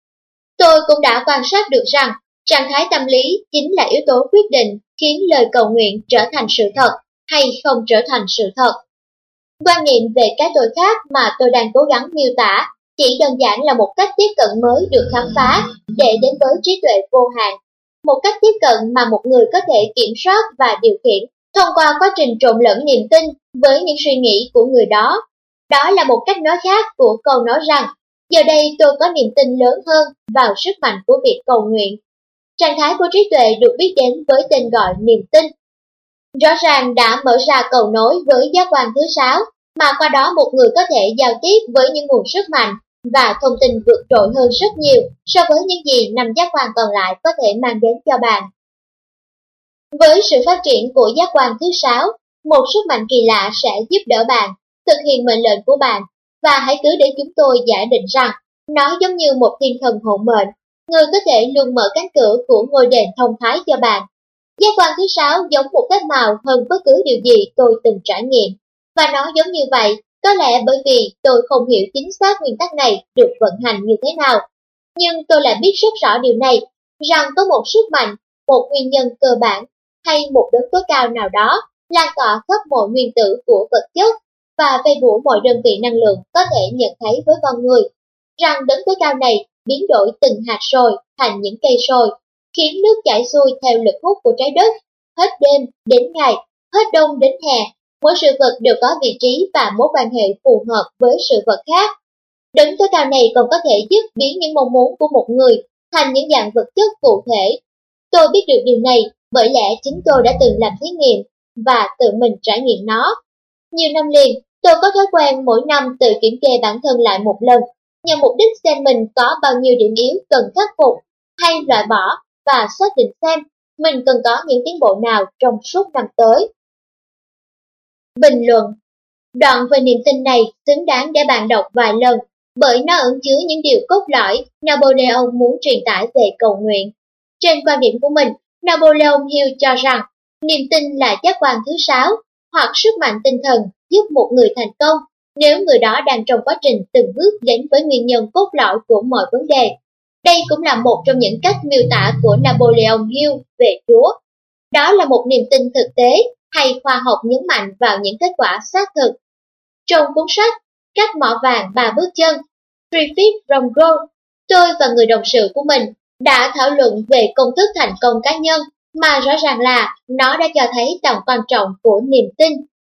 Tôi cũng đã quan sát được rằng, trạng thái tâm lý chính là yếu tố quyết định khiến lời cầu nguyện trở thành sự thật hay không trở thành sự thật. Quan niệm về cái tôi khác mà tôi đang cố gắng miêu tả chỉ đơn giản là một cách tiếp cận mới được khám phá để đến với trí tuệ vô hạn. Một cách tiếp cận mà một người có thể kiểm soát và điều khiển thông qua quá trình trộn lẫn niềm tin với những suy nghĩ của người đó. Đó là một cách nói khác của câu nói rằng, giờ đây tôi có niềm tin lớn hơn vào sức mạnh của việc cầu nguyện. Trạng thái của trí tuệ được biết đến với tên gọi niềm tin. Rõ ràng đã mở ra cầu nối với giác quan thứ sáu, mà qua đó một người có thể giao tiếp với những nguồn sức mạnh và thông tin vượt trội hơn rất nhiều so với những gì năm giác quan còn lại có thể mang đến cho bạn. Với sự phát triển của giác quan thứ sáu, một sức mạnh kỳ lạ sẽ giúp đỡ bạn thực hiện mệnh lệnh của bạn, và hãy cứ để chúng tôi giả định rằng nó giống như một thiên thần hộ mệnh, người có thể luôn mở cánh cửa của ngôi đền thông thái cho bạn. Giác quan thứ sáu giống một phép màu hơn bất cứ điều gì tôi từng trải nghiệm, và nó giống như vậy có lẽ bởi vì tôi không hiểu chính xác nguyên tắc này được vận hành như thế nào. Nhưng tôi lại biết rất rõ điều này, rằng có một sức mạnh, một nguyên nhân cơ bản, hay một đấng tối cao nào đó lan tỏa khắp mọi nguyên tử của vật chất và vây bủa mọi đơn vị năng lượng có thể nhận thấy với con người, rằng đấng tối cao này biến đổi từng hạt sồi thành những cây sồi, khiến nước chảy xuôi theo lực hút của trái đất, hết đêm đến ngày, hết đông đến hè. Mỗi sự vật đều có vị trí và mối quan hệ phù hợp với sự vật khác. Đấng tối cao này còn có thể giúp biến những mong muốn của một người thành những dạng vật chất cụ thể. Tôi biết được điều này bởi lẽ chính tôi đã từng làm thí nghiệm và tự mình trải nghiệm nó. Nhiều năm liền, tôi có thói quen mỗi năm tự kiểm kê bản thân lại một lần, nhằm mục đích xem mình có bao nhiêu điểm yếu cần khắc phục hay loại bỏ, và xác định xem mình cần có những tiến bộ nào trong suốt năm tới. Bình luận. Đoạn về niềm tin này xứng đáng để bạn đọc vài lần, bởi nó ẩn chứa những điều cốt lõi Napoleon muốn truyền tải về cầu nguyện. Trên quan điểm của mình, Napoleon Hill cho rằng niềm tin là giác quan thứ sáu, hoặc sức mạnh tinh thần giúp một người thành công nếu người đó đang trong quá trình từng bước đến với nguyên nhân cốt lõi của mọi vấn đề. Đây cũng là một trong những cách miêu tả của Napoleon Hill về Chúa. Đó là một niềm tin thực tế, hay khoa học nhấn mạnh vào những kết quả xác thực. Trong cuốn sách Cách mỏ vàng ba bước chân, Three Feet from Gold, tôi và người đồng sự của mình đã thảo luận về công thức thành công cá nhân, mà rõ ràng là nó đã cho thấy tầm quan trọng của niềm tin.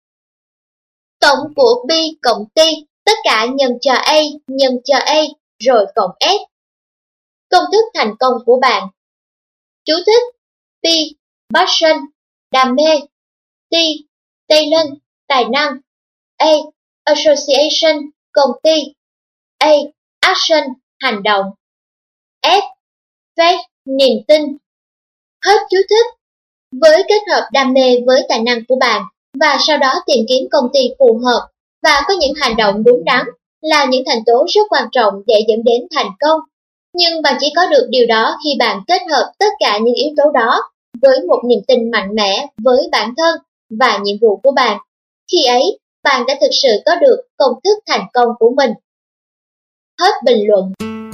Tổng của B cộng T, tất cả nhân cho A, nhân cho A, rồi cộng S. Công thức thành công của bạn. Chú thích: P. Passion, đam mê. T. Talent, tài năng. A. Association, công ty. A. Action, hành động. S. Faith, niềm tin. Hết chú thích. Với kết hợp đam mê với tài năng của bạn và sau đó tìm kiếm công ty phù hợp và có những hành động đúng đắn là những thành tố rất quan trọng để dẫn đến thành công. Nhưng bạn chỉ có được điều đó khi bạn kết hợp tất cả những yếu tố đó với một niềm tin mạnh mẽ với bản thân và nhiệm vụ của bạn. Khi ấy, bạn đã thực sự có được công thức thành công của mình. Hết bình luận.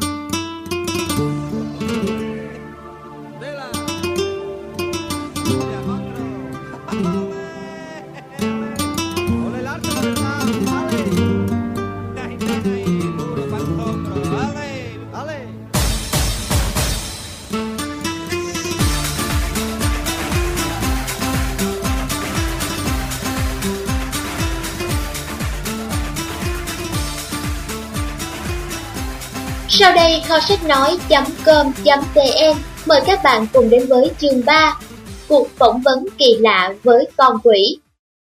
Sau đây kho sách nói.com.vn mời các bạn cùng đến với chương ba, cuộc phỏng vấn kỳ lạ với con quỷ.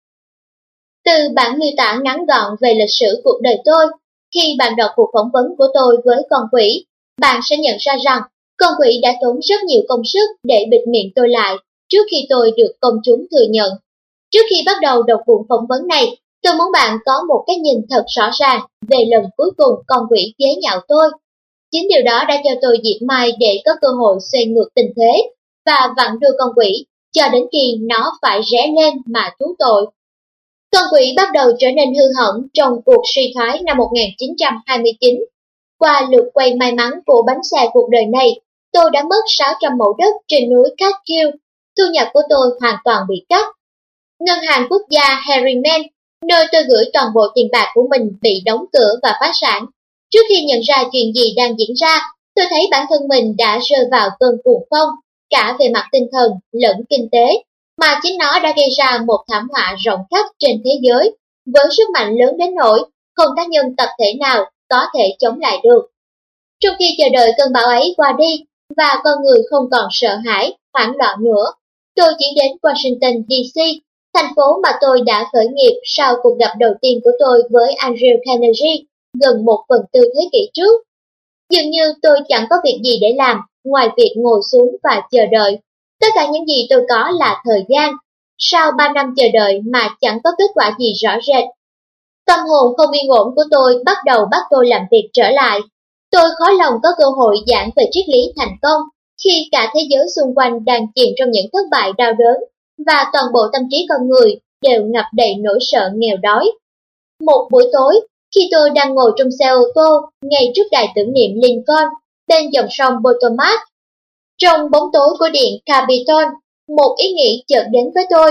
Từ bản miêu tả ngắn gọn về lịch sử cuộc đời tôi, khi bạn đọc cuộc phỏng vấn của tôi với con quỷ, bạn sẽ nhận ra rằng con quỷ đã tốn rất nhiều công sức để bịt miệng tôi lại trước khi tôi được công chúng thừa nhận. Trước khi bắt đầu đọc cuộc phỏng vấn này, tôi muốn bạn có một cái nhìn thật rõ ràng về lần cuối cùng con quỷ chế nhạo tôi. Chính điều đó đã cho tôi dịp mai để có cơ hội xoay ngược tình thế và vặn đuôi con quỷ cho đến khi nó phải rẽ lên mà thú tội. Con quỷ bắt đầu trở nên hư hỏng trong cuộc suy thoái năm một nghìn chín trăm hai mươi chín. Qua lượt quay may mắn của bánh xe cuộc đời này, tôi đã mất sáu trăm mẫu đất trên núi Catskill. Thu nhập của tôi hoàn toàn bị cắt. Ngân hàng quốc gia Harriman, nơi tôi gửi toàn bộ tiền bạc của mình, bị đóng cửa và phá sản. Trước khi nhận ra chuyện gì đang diễn ra, tôi thấy bản thân mình đã rơi vào cơn cuồng phong, cả về mặt tinh thần lẫn kinh tế, mà chính nó đã gây ra một thảm họa rộng khắp trên thế giới, với sức mạnh lớn đến nỗi không cá nhân tập thể nào có thể chống lại được. Trong khi chờ đợi cơn bão ấy qua đi, và con người không còn sợ hãi, hoảng loạn nữa, tôi chỉ đến Washington D C, thành phố mà tôi đã khởi nghiệp sau cuộc gặp đầu tiên của tôi với Andrew Carnegie gần một phần tư thế kỷ trước. Dường như tôi chẳng có việc gì để làm ngoài việc ngồi xuống và chờ đợi. Tất cả những gì tôi có là thời gian. Sau ba năm chờ đợi mà chẳng có kết quả gì rõ rệt. Tâm hồn không yên ổn của tôi bắt đầu bắt tôi làm việc trở lại. Tôi khó lòng có cơ hội giảng về triết lý thành công khi cả thế giới xung quanh đang chìm trong những thất bại đau đớn và toàn bộ tâm trí con người đều ngập đầy nỗi sợ nghèo đói. Một buổi tối, khi tôi đang ngồi trong xe ô tô ngay trước đài tưởng niệm Lincoln bên dòng sông Potomac, trong bóng tối của điện Capitol, một ý nghĩ chợt đến với tôi.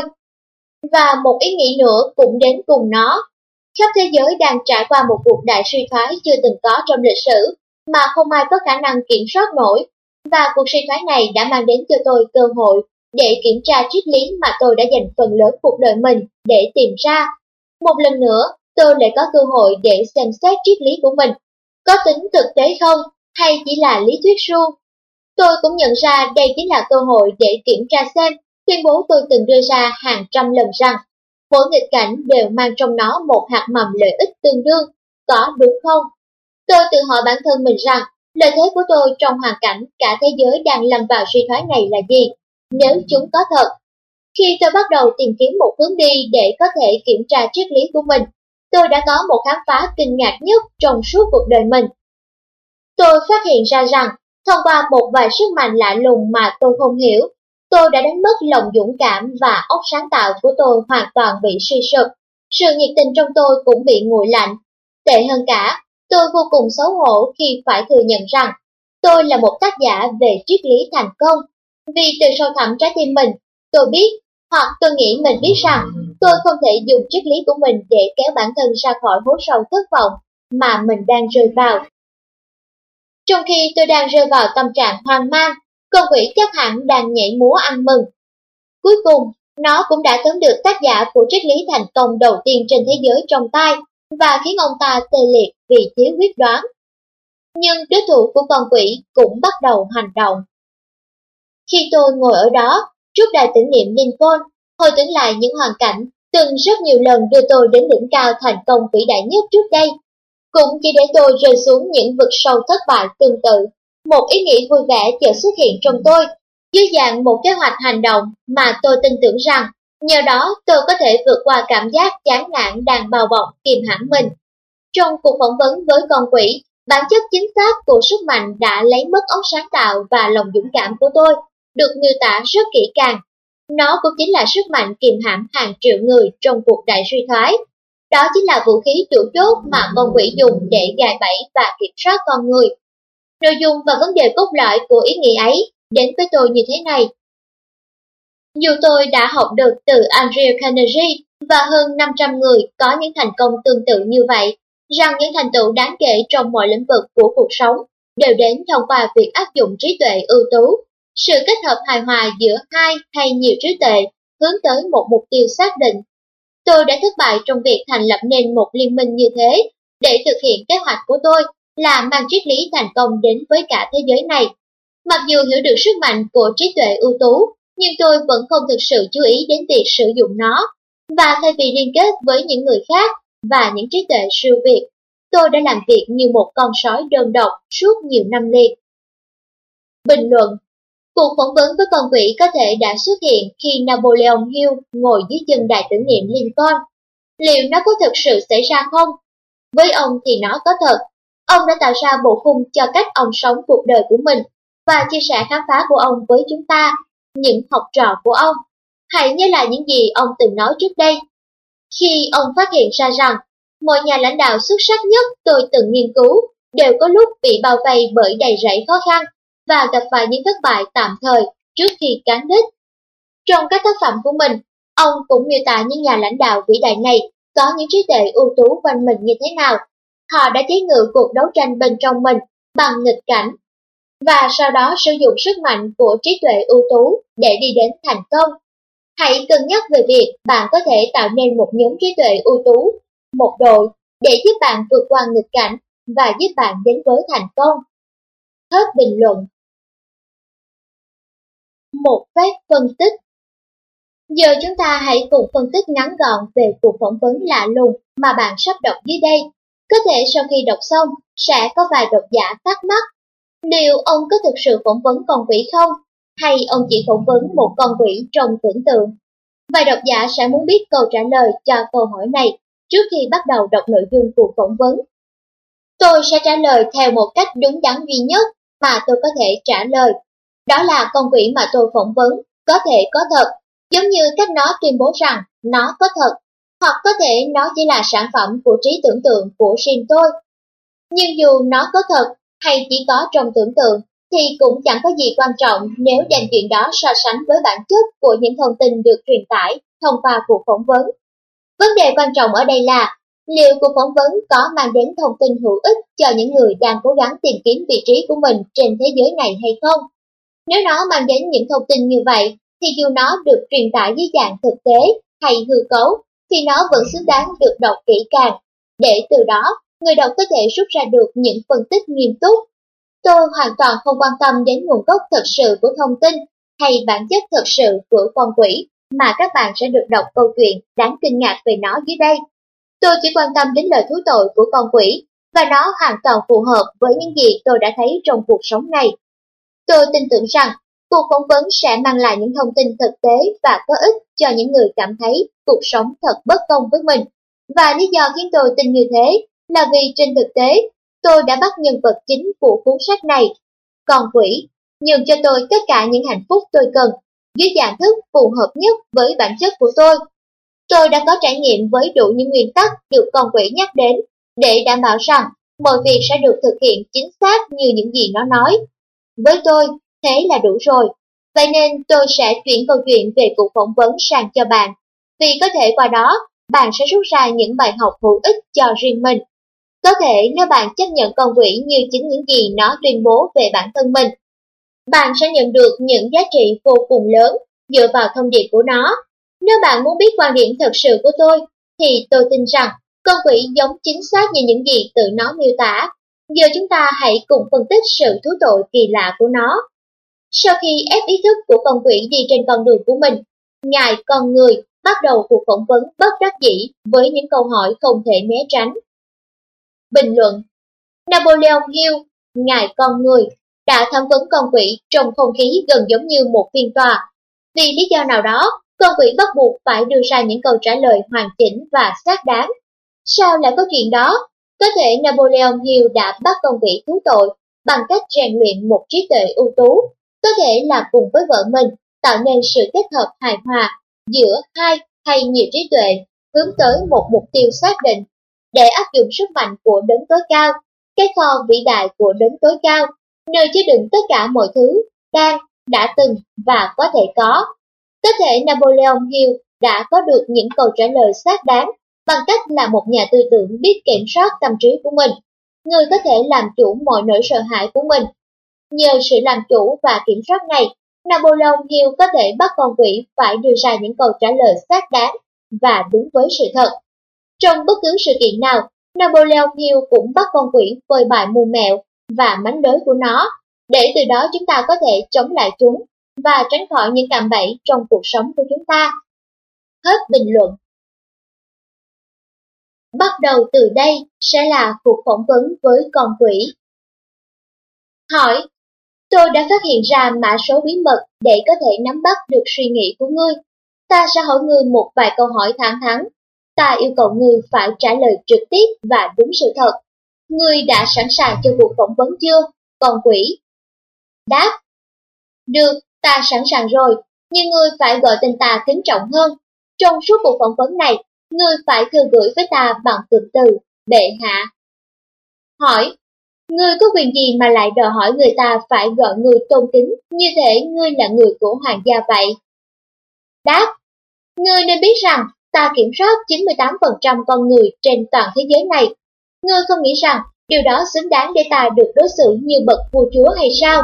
Và một ý nghĩ nữa cũng đến cùng nó. Khắp thế giới đang trải qua một cuộc đại suy thoái chưa từng có trong lịch sử, mà không ai có khả năng kiểm soát nổi. Và cuộc suy thoái này đã mang đến cho tôi cơ hội để kiểm tra triết lý mà tôi đã dành phần lớn cuộc đời mình để tìm ra. Một lần nữa, tôi lại có cơ hội để xem xét triết lý của mình, có tính thực tế không, hay chỉ là lý thuyết suông. Tôi cũng nhận ra đây chính là cơ hội để kiểm tra xem tuyên bố tôi từng đưa ra hàng trăm lần rằng mỗi nghịch cảnh đều mang trong nó một hạt mầm lợi ích tương đương, có đúng không? Tôi tự hỏi bản thân mình rằng lợi thế của tôi trong hoàn cảnh cả thế giới đang lâm vào suy thoái này là gì, nếu chúng có thật. Khi tôi bắt đầu tìm kiếm một hướng đi để có thể kiểm tra triết lý của mình, tôi đã có một khám phá kinh ngạc nhất trong suốt cuộc đời mình. Tôi phát hiện ra rằng, thông qua một vài sức mạnh lạ lùng mà tôi không hiểu, tôi đã đánh mất lòng dũng cảm và óc sáng tạo của tôi hoàn toàn bị suy sụp. Sự nhiệt tình trong tôi cũng bị nguội lạnh. Tệ hơn cả, tôi vô cùng xấu hổ khi phải thừa nhận rằng tôi là một tác giả về triết lý thành công. Vì từ sâu thẳm trái tim mình, tôi biết, hoặc tôi nghĩ mình biết rằng tôi không thể dùng triết lý của mình để kéo bản thân ra khỏi hố sâu thất vọng mà mình đang rơi vào. Trong khi tôi đang rơi vào tâm trạng hoang mang, con quỷ chắc hẳn đang nhảy múa ăn mừng. Cuối cùng, nó cũng đã tóm được tác giả của triết lý thành công đầu tiên trên thế giới trong tay và khiến ông ta tê liệt vì thiếu quyết đoán. Nhưng đối thủ của con quỷ cũng bắt đầu hành động. Khi tôi ngồi ở đó, trước đài tưởng niệm Lincoln, hồi tưởng lại những hoàn cảnh từng rất nhiều lần đưa tôi đến đỉnh cao thành công vĩ đại nhất trước đây, cũng chỉ để tôi rơi xuống những vực sâu thất bại tương tự. Một ý nghĩ vui vẻ chợt xuất hiện trong tôi, dưới dạng một kế hoạch hành động mà tôi tin tưởng rằng nhờ đó tôi có thể vượt qua cảm giác chán nản đang bao bọc kìm hãm mình. Trong cuộc phỏng vấn với con quỷ, bản chất chính xác của sức mạnh đã lấy mất óc sáng tạo và lòng dũng cảm của tôi, được miêu tả rất kỹ càng. Nó cũng chính là sức mạnh kìm hãm hàng triệu người trong cuộc đại suy thoái. Đó chính là vũ khí chủ chốt mà con quỷ dùng để gài bẫy và kiểm soát con người. Nội dung và vấn đề cốt lõi của ý nghĩ ấy đến với tôi như thế này. Dù tôi đã học được từ Andrew Carnegie và hơn năm trăm người có những thành công tương tự như vậy, rằng những thành tựu đáng kể trong mọi lĩnh vực của cuộc sống đều đến thông qua việc áp dụng trí tuệ ưu tú, sự kết hợp hài hòa giữa hai hay nhiều trí tuệ hướng tới một mục tiêu xác định. Tôi đã thất bại trong việc thành lập nên một liên minh như thế để thực hiện kế hoạch của tôi là mang triết lý thành công đến với cả thế giới này. Mặc dù hiểu được sức mạnh của trí tuệ ưu tú, nhưng tôi vẫn không thực sự chú ý đến việc sử dụng nó, và thay vì liên kết với những người khác và những trí tuệ siêu việt, tôi đã làm việc như một con sói đơn độc suốt nhiều năm liền. Bình luận. Cuộc phỏng vấn với con quỷ có thể đã xuất hiện khi Napoleon Hill ngồi dưới chân đài tưởng niệm Lincoln. Liệu nó có thực sự xảy ra không? Với ông thì nó có thật. Ông đã tạo ra bộ khung cho cách ông sống cuộc đời của mình và chia sẻ khám phá của ông với chúng ta, những học trò của ông. Hãy nhớ lại những gì ông từng nói trước đây. Khi ông phát hiện ra rằng mọi nhà lãnh đạo xuất sắc nhất tôi từng nghiên cứu đều có lúc bị bao vây bởi đầy rẫy khó khăn và gặp phải những thất bại tạm thời trước khi cán đích. Trong các tác phẩm của mình, ông cũng miêu tả những nhà lãnh đạo vĩ đại này có những trí tuệ ưu tú quanh mình như thế nào. Họ đã chế ngự cuộc đấu tranh bên trong mình bằng nghịch cảnh, và sau đó sử dụng sức mạnh của trí tuệ ưu tú để đi đến thành công. Hãy cân nhắc về việc bạn có thể tạo nên một nhóm trí tuệ ưu tú, một đội, để giúp bạn vượt qua nghịch cảnh và giúp bạn đến với thành công. Hết bình luận. Một phép phân tích. Giờ chúng ta hãy cùng phân tích ngắn gọn về cuộc phỏng vấn lạ lùng mà bạn sắp đọc dưới đây. Có thể sau khi đọc xong, sẽ có vài độc giả thắc mắc. Liệu ông có thực sự phỏng vấn con quỷ không? Hay ông chỉ phỏng vấn một con quỷ trong tưởng tượng? Vài độc giả sẽ muốn biết câu trả lời cho câu hỏi này trước khi bắt đầu đọc nội dung cuộc phỏng vấn. Tôi sẽ trả lời theo một cách đúng đắn duy nhất mà tôi có thể trả lời. Đó là con quỷ mà tôi phỏng vấn có thể có thật, giống như cách nó tuyên bố rằng nó có thật, hoặc có thể nó chỉ là sản phẩm của trí tưởng tượng của riêng tôi. Nhưng dù nó có thật hay chỉ có trong tưởng tượng, thì cũng chẳng có gì quan trọng nếu đem chuyện đó so sánh với bản chất của những thông tin được truyền tải thông qua cuộc phỏng vấn. Vấn đề quan trọng ở đây là liệu cuộc phỏng vấn có mang đến thông tin hữu ích cho những người đang cố gắng tìm kiếm vị trí của mình trên thế giới này hay không. Nếu nó mang đến những thông tin như vậy, thì dù nó được truyền tải dưới dạng thực tế hay hư cấu, thì nó vẫn xứng đáng được đọc kỹ càng, để từ đó người đọc có thể rút ra được những phân tích nghiêm túc. Tôi hoàn toàn không quan tâm đến nguồn gốc thật sự của thông tin hay bản chất thật sự của con quỷ mà các bạn sẽ được đọc câu chuyện đáng kinh ngạc về nó dưới đây. Tôi chỉ quan tâm đến lời thú tội của con quỷ, và nó hoàn toàn phù hợp với những gì tôi đã thấy trong cuộc sống này. Tôi tin tưởng rằng cuộc phỏng vấn sẽ mang lại những thông tin thực tế và có ích cho những người cảm thấy cuộc sống thật bất công với mình. Và lý do khiến tôi tin như thế là vì trên thực tế, tôi đã bắt nhân vật chính của cuốn sách này, con quỷ, nhường cho tôi tất cả những hạnh phúc tôi cần, dưới dạng thức phù hợp nhất với bản chất của tôi. Tôi đã có trải nghiệm với đủ những nguyên tắc được con quỷ nhắc đến, để đảm bảo rằng mọi việc sẽ được thực hiện chính xác như những gì nó nói. Với tôi, thế là đủ rồi. Vậy nên tôi sẽ chuyển câu chuyện về cuộc phỏng vấn sang cho bạn, vì có thể qua đó, bạn sẽ rút ra những bài học hữu ích cho riêng mình. Có thể nếu bạn chấp nhận con quỷ như chính những gì nó tuyên bố về bản thân mình, bạn sẽ nhận được những giá trị vô cùng lớn dựa vào thông điệp của nó. Nếu bạn muốn biết quan điểm thật sự của tôi, thì tôi tin rằng con quỷ giống chính xác như những gì tự nó miêu tả. Giờ chúng ta hãy cùng phân tích sự thú tội kỳ lạ của nó. Sau khi ép ý thức của con quỷ đi trên con đường của mình, ngài con người bắt đầu cuộc phỏng vấn bất đắc dĩ với những câu hỏi không thể né tránh. Bình luận. Napoleon Hill, ngài con người, đã thẩm vấn con quỷ trong không khí gần giống như một phiên tòa. Vì lý do nào đó, con quỷ bắt buộc phải đưa ra những câu trả lời hoàn chỉnh và xác đáng. Sao lại có chuyện đó? Có thể Napoleon Hill đã bắt con quỷ thú tội bằng cách rèn luyện một trí tuệ ưu tú, có thể là cùng với vợ mình tạo nên sự kết hợp hài hòa giữa hai hay nhiều trí tuệ hướng tới một mục tiêu xác định, để áp dụng sức mạnh của đấng tối cao, cái kho vĩ đại của đấng tối cao, nơi chứa đựng tất cả mọi thứ đang, đã từng và có thể có. Có thể Napoleon Hill đã có được những câu trả lời xác đáng bằng cách là một nhà tư tưởng biết kiểm soát tâm trí của mình, người có thể làm chủ mọi nỗi sợ hãi của mình. Nhờ sự làm chủ và kiểm soát này, Napoleon Hill có thể bắt con quỷ phải đưa ra những câu trả lời xác đáng và đúng với sự thật. Trong bất cứ sự kiện nào, Napoleon Hill cũng bắt con quỷ phơi bày mưu mẹo và mánh lới của nó, để từ đó chúng ta có thể chống lại chúng và tránh khỏi những cạm bẫy trong cuộc sống của chúng ta. Hết bình luận. Bắt đầu từ đây sẽ là cuộc phỏng vấn với con quỷ. Hỏi: tôi đã phát hiện ra mã số bí mật để có thể nắm bắt được suy nghĩ của ngươi. Ta sẽ hỏi ngươi một vài câu hỏi thẳng thắn. Ta yêu cầu ngươi phải trả lời trực tiếp và đúng sự thật. Ngươi đã sẵn sàng cho cuộc phỏng vấn chưa, con quỷ? Đáp: được, ta sẵn sàng rồi, nhưng ngươi phải gọi tên ta kính trọng hơn. Trong suốt cuộc phỏng vấn này, ngươi phải thư gửi với ta bằng cụm từ bệ hạ. Hỏi: ngươi có quyền gì mà lại đòi hỏi người ta phải gọi ngươi tôn kính như thể ngươi là người của hoàng gia vậy? Đáp: ngươi nên biết rằng ta kiểm soát chín mươi tám phần trăm con người trên toàn thế giới này. Ngươi không nghĩ rằng điều đó xứng đáng để ta được đối xử như bậc vua chúa hay sao?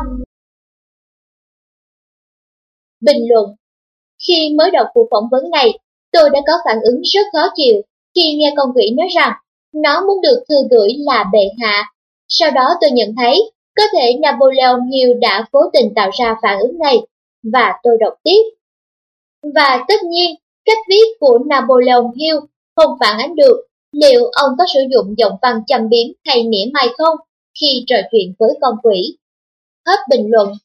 Bình luận. Khi mới đọc cuộc phỏng vấn này, tôi đã có phản ứng rất khó chịu khi nghe con quỷ nói rằng nó muốn được thư gửi là bệ hạ. Sau đó tôi nhận thấy có thể Napoleon Hill đã cố tình tạo ra phản ứng này, và tôi đọc tiếp. Và tất nhiên, cách viết của Napoleon Hill không phản ánh được liệu ông có sử dụng giọng văn châm biếm hay mỉa mai không khi trò chuyện với con quỷ. Hết bình luận.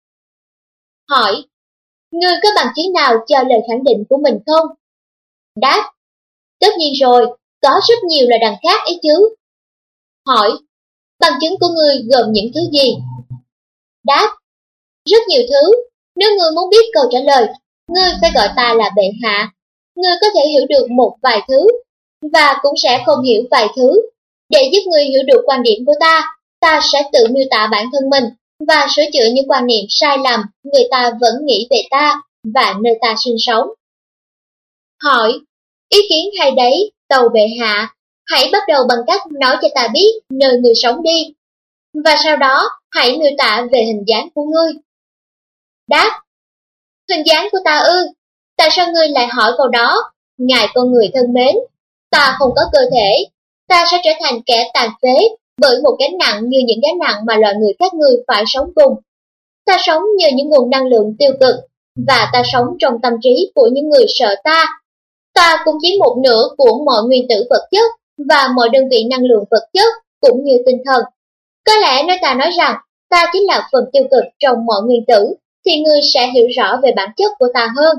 Hỏi: ngươi có bằng chứng nào cho lời khẳng định của mình không? Đáp: tất nhiên rồi, có rất nhiều là đằng khác ấy chứ. Hỏi: bằng chứng của ngươi gồm những thứ gì? Đáp: rất nhiều thứ. Nếu ngươi muốn biết câu trả lời, ngươi phải gọi ta là bệ hạ. Ngươi có thể hiểu được một vài thứ, và cũng sẽ không hiểu vài thứ. Để giúp ngươi hiểu được quan điểm của ta, ta sẽ tự miêu tả bản thân mình và sửa chữa những quan niệm sai lầm người ta vẫn nghĩ về ta và nơi ta sinh sống. Hỏi: ý kiến hay đấy, tàu bệ hạ. Hãy bắt đầu bằng cách nói cho ta biết nơi ngươi sống đi. Và sau đó, hãy miêu tả về hình dáng của ngươi. Đáp: hình dáng của ta ư? Tại sao ngươi lại hỏi câu đó? Ngài con người thân mến, ta không có cơ thể. Ta sẽ trở thành kẻ tàn phế bởi một gánh nặng như những gánh nặng mà loài người các ngươi phải sống cùng. Ta sống nhờ những nguồn năng lượng tiêu cực, và ta sống trong tâm trí của những người sợ ta. Ta cũng chiếm một nửa của mọi nguyên tử vật chất và mọi đơn vị năng lượng vật chất cũng như tinh thần. Có lẽ nếu ta nói rằng ta chính là phần tiêu cực trong mọi nguyên tử, thì ngươi sẽ hiểu rõ về bản chất của ta hơn.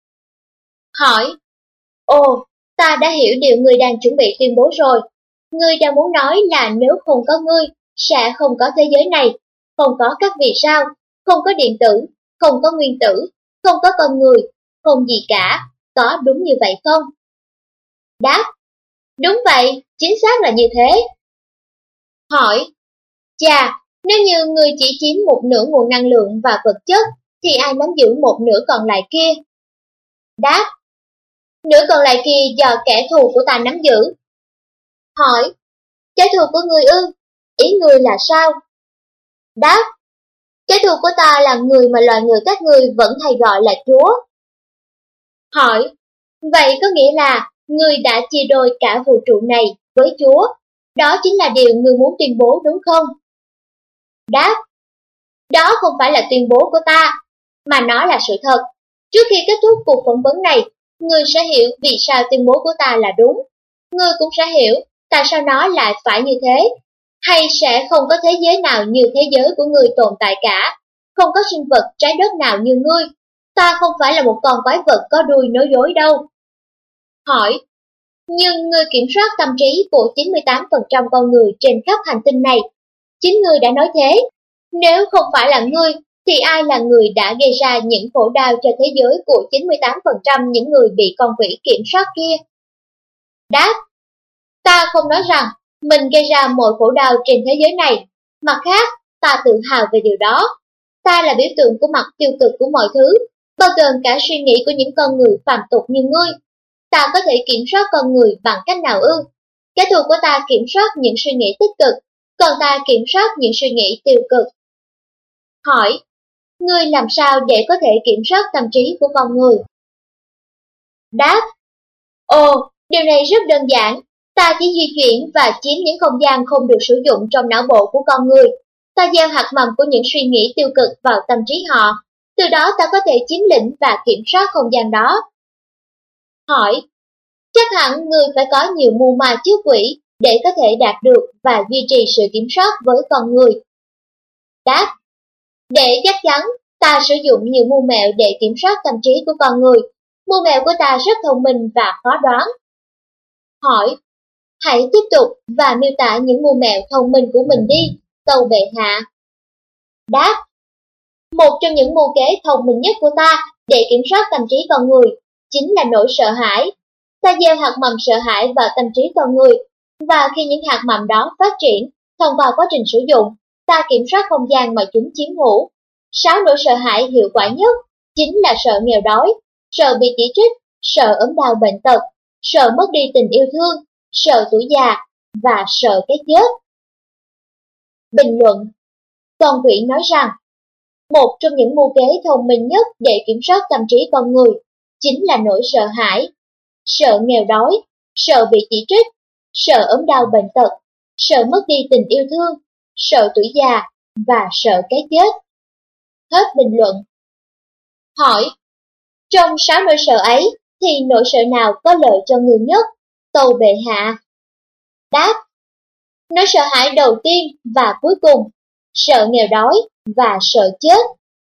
Hỏi: ồ, ta đã hiểu điều ngươi đang chuẩn bị tuyên bố rồi. Ngươi đang muốn nói là nếu không có ngươi, sẽ không có thế giới này, không có các vì sao, không có điện tử, không có nguyên tử, không có con người, không gì cả. Có đúng như vậy không? Đáp: đúng vậy, chính xác là như thế. Hỏi: chà, nếu như ngươi chỉ chiếm một nửa nguồn năng lượng và vật chất, thì ai nắm giữ một nửa còn lại kia? Đáp: nửa còn lại kia do kẻ thù của ta nắm giữ. Hỏi: kẻ thù của ngươi ư? Ý ngươi là sao? Đáp: kẻ thù của ta là người mà loài người các ngươi vẫn hay gọi là Chúa. Hỏi: vậy có nghĩa là ngươi đã chia đôi cả vũ trụ này với Chúa? Đó chính là điều ngươi muốn tuyên bố đúng không? Đáp: đó không phải là tuyên bố của ta, mà nó là sự thật. Trước khi kết thúc cuộc phỏng vấn này, ngươi sẽ hiểu vì sao tuyên bố của ta là đúng. Ngươi cũng sẽ hiểu tại sao nó lại phải như thế. Hay sẽ không có thế giới nào như thế giới của ngươi tồn tại cả, không có sinh vật trái đất nào như ngươi, ta không phải là một con quái vật có đuôi nói dối đâu. Hỏi, nhưng ngươi kiểm soát tâm trí của chín mươi tám phần trăm con người trên khắp hành tinh này. Chính ngươi đã nói thế, nếu không phải là ngươi, thì ai là người đã gây ra những khổ đau cho thế giới của chín mươi tám phần trăm những người bị con quỷ kiểm soát kia? Đáp, ta không nói rằng mình gây ra mọi khổ đau trên thế giới này, mặt khác, ta tự hào về điều đó. Ta là biểu tượng của mặt tiêu cực của mọi thứ, bao gồm cả suy nghĩ của những con người phàm tục như ngươi. Ta có thể kiểm soát con người bằng cách nào ư? Kẻ thù của ta kiểm soát những suy nghĩ tích cực, còn ta kiểm soát những suy nghĩ tiêu cực. Hỏi, ngươi làm sao để có thể kiểm soát tâm trí của con người? Đáp, ồ, điều này rất đơn giản. Ta chỉ di chuyển và chiếm những không gian không được sử dụng trong não bộ của con người. Ta gieo hạt mầm của những suy nghĩ tiêu cực vào tâm trí họ. Từ đó ta có thể chiếm lĩnh và kiểm soát không gian đó. Hỏi, chắc hẳn ngươi phải có nhiều mưu ma trước quỷ để có thể đạt được và duy trì sự kiểm soát với con người. Đáp, để chắc chắn, ta sử dụng nhiều mưu mẹo để kiểm soát tâm trí của con người. Mưu mẹo của ta rất thông minh và khó đoán. Hỏi, hãy tiếp tục và miêu tả những mưu mẹo thông minh của mình đi, tâu bệ hạ. Đáp, một trong những mưu kế thông minh nhất của ta để kiểm soát tâm trí con người chính là nỗi sợ hãi. Ta gieo hạt mầm sợ hãi vào tâm trí con người, và khi những hạt mầm đó phát triển thông qua quá trình sử dụng, ta kiểm soát không gian mà chúng chiếm hữu. Sáu nỗi sợ hãi hiệu quả nhất chính là sợ nghèo đói, sợ bị chỉ trích, sợ ốm đau bệnh tật, sợ mất đi tình yêu thương, sợ tuổi già và sợ cái chết. Bình luận, con quỷ nói rằng, một trong những mưu kế thông minh nhất để kiểm soát tâm trí con người chính là nỗi sợ hãi, sợ nghèo đói, sợ bị chỉ trích, sợ ốm đau bệnh tật, sợ mất đi tình yêu thương, sợ tuổi già và sợ cái chết. Hết bình luận. Hỏi, trong sáu nỗi sợ ấy thì nỗi sợ nào có lợi cho người nhất, tâu bệ hạ? Đáp, nỗi sợ hãi đầu tiên và cuối cùng, sợ nghèo đói và sợ chết.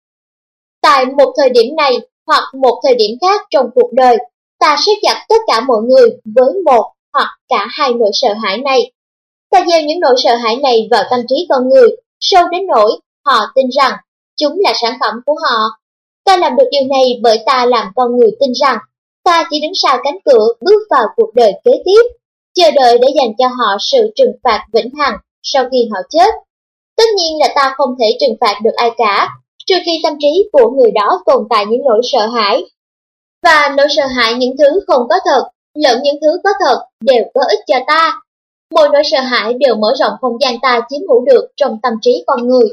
Tại một thời điểm này hoặc một thời điểm khác trong cuộc đời, ta siết chặt tất cả mọi người với một hoặc cả hai nỗi sợ hãi này. Ta gieo những nỗi sợ hãi này vào tâm trí con người, sâu đến nỗi họ tin rằng chúng là sản phẩm của họ. Ta làm được điều này bởi ta làm con người tin rằng ta chỉ đứng sau cánh cửa bước vào cuộc đời kế tiếp, chờ đợi để dành cho họ sự trừng phạt vĩnh hằng sau khi họ chết. Tất nhiên là ta không thể trừng phạt được ai cả, trừ khi tâm trí của người đó tồn tại những nỗi sợ hãi. Và nỗi sợ hãi những thứ không có thật, lẫn những thứ có thật đều có ích cho ta. Mỗi nỗi sợ hãi đều mở rộng không gian ta chiếm hữu được trong tâm trí con người.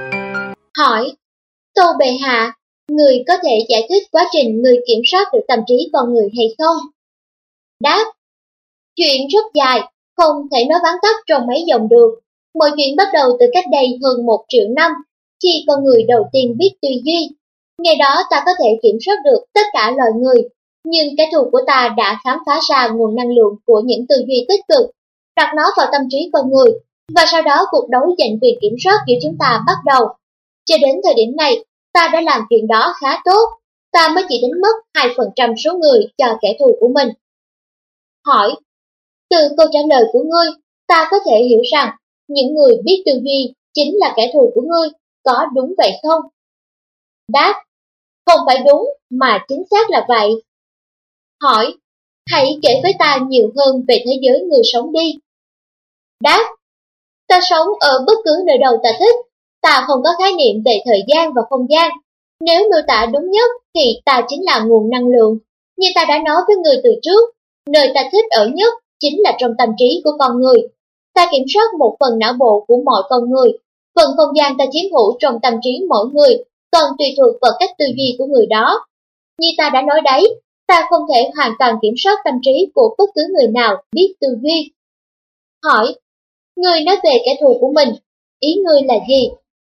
Hỏi, tâu bệ hạ, người có thể giải thích quá trình người kiểm soát được tâm trí con người hay không? Đáp, chuyện rất dài, không thể nói vắn tắt trong mấy dòng được. Mọi chuyện bắt đầu từ cách đây hơn một triệu năm, khi con người đầu tiên biết tư duy. Ngày đó ta có thể kiểm soát được tất cả loài người, nhưng kẻ thù của ta đã khám phá ra nguồn năng lượng của những tư duy tích cực, đặt nó vào tâm trí con người, và sau đó cuộc đấu giành quyền kiểm soát giữa chúng ta bắt đầu. Cho đến thời điểm này, ta đã làm chuyện đó khá tốt, ta mới chỉ đánh mất hai phần trăm số người cho kẻ thù của mình. Hỏi, từ câu trả lời của ngươi, ta có thể hiểu rằng những người biết tư duy chính là kẻ thù của ngươi, có đúng vậy không? Đáp, không phải đúng mà chính xác là vậy. Hỏi, hãy kể với ta nhiều hơn về thế giới người sống đi. Đáp, ta sống ở bất cứ nơi đâu ta thích, ta không có khái niệm về thời gian và không gian. Nếu miêu tả đúng nhất thì ta chính là nguồn năng lượng. Như ta đã nói với người từ trước, nơi ta thích ở nhất chính là trong tâm trí của con người. Ta kiểm soát một phần não bộ của mọi con người. Phần không gian ta chiếm hữu trong tâm trí mỗi người, còn tùy thuộc vào cách tư duy của người đó. Như ta đã nói đấy, ta không thể hoàn toàn kiểm soát tâm trí của bất cứ người nào biết tư duy. Hỏi, ngươi nói về kẻ thù của mình, ý ngươi là gì?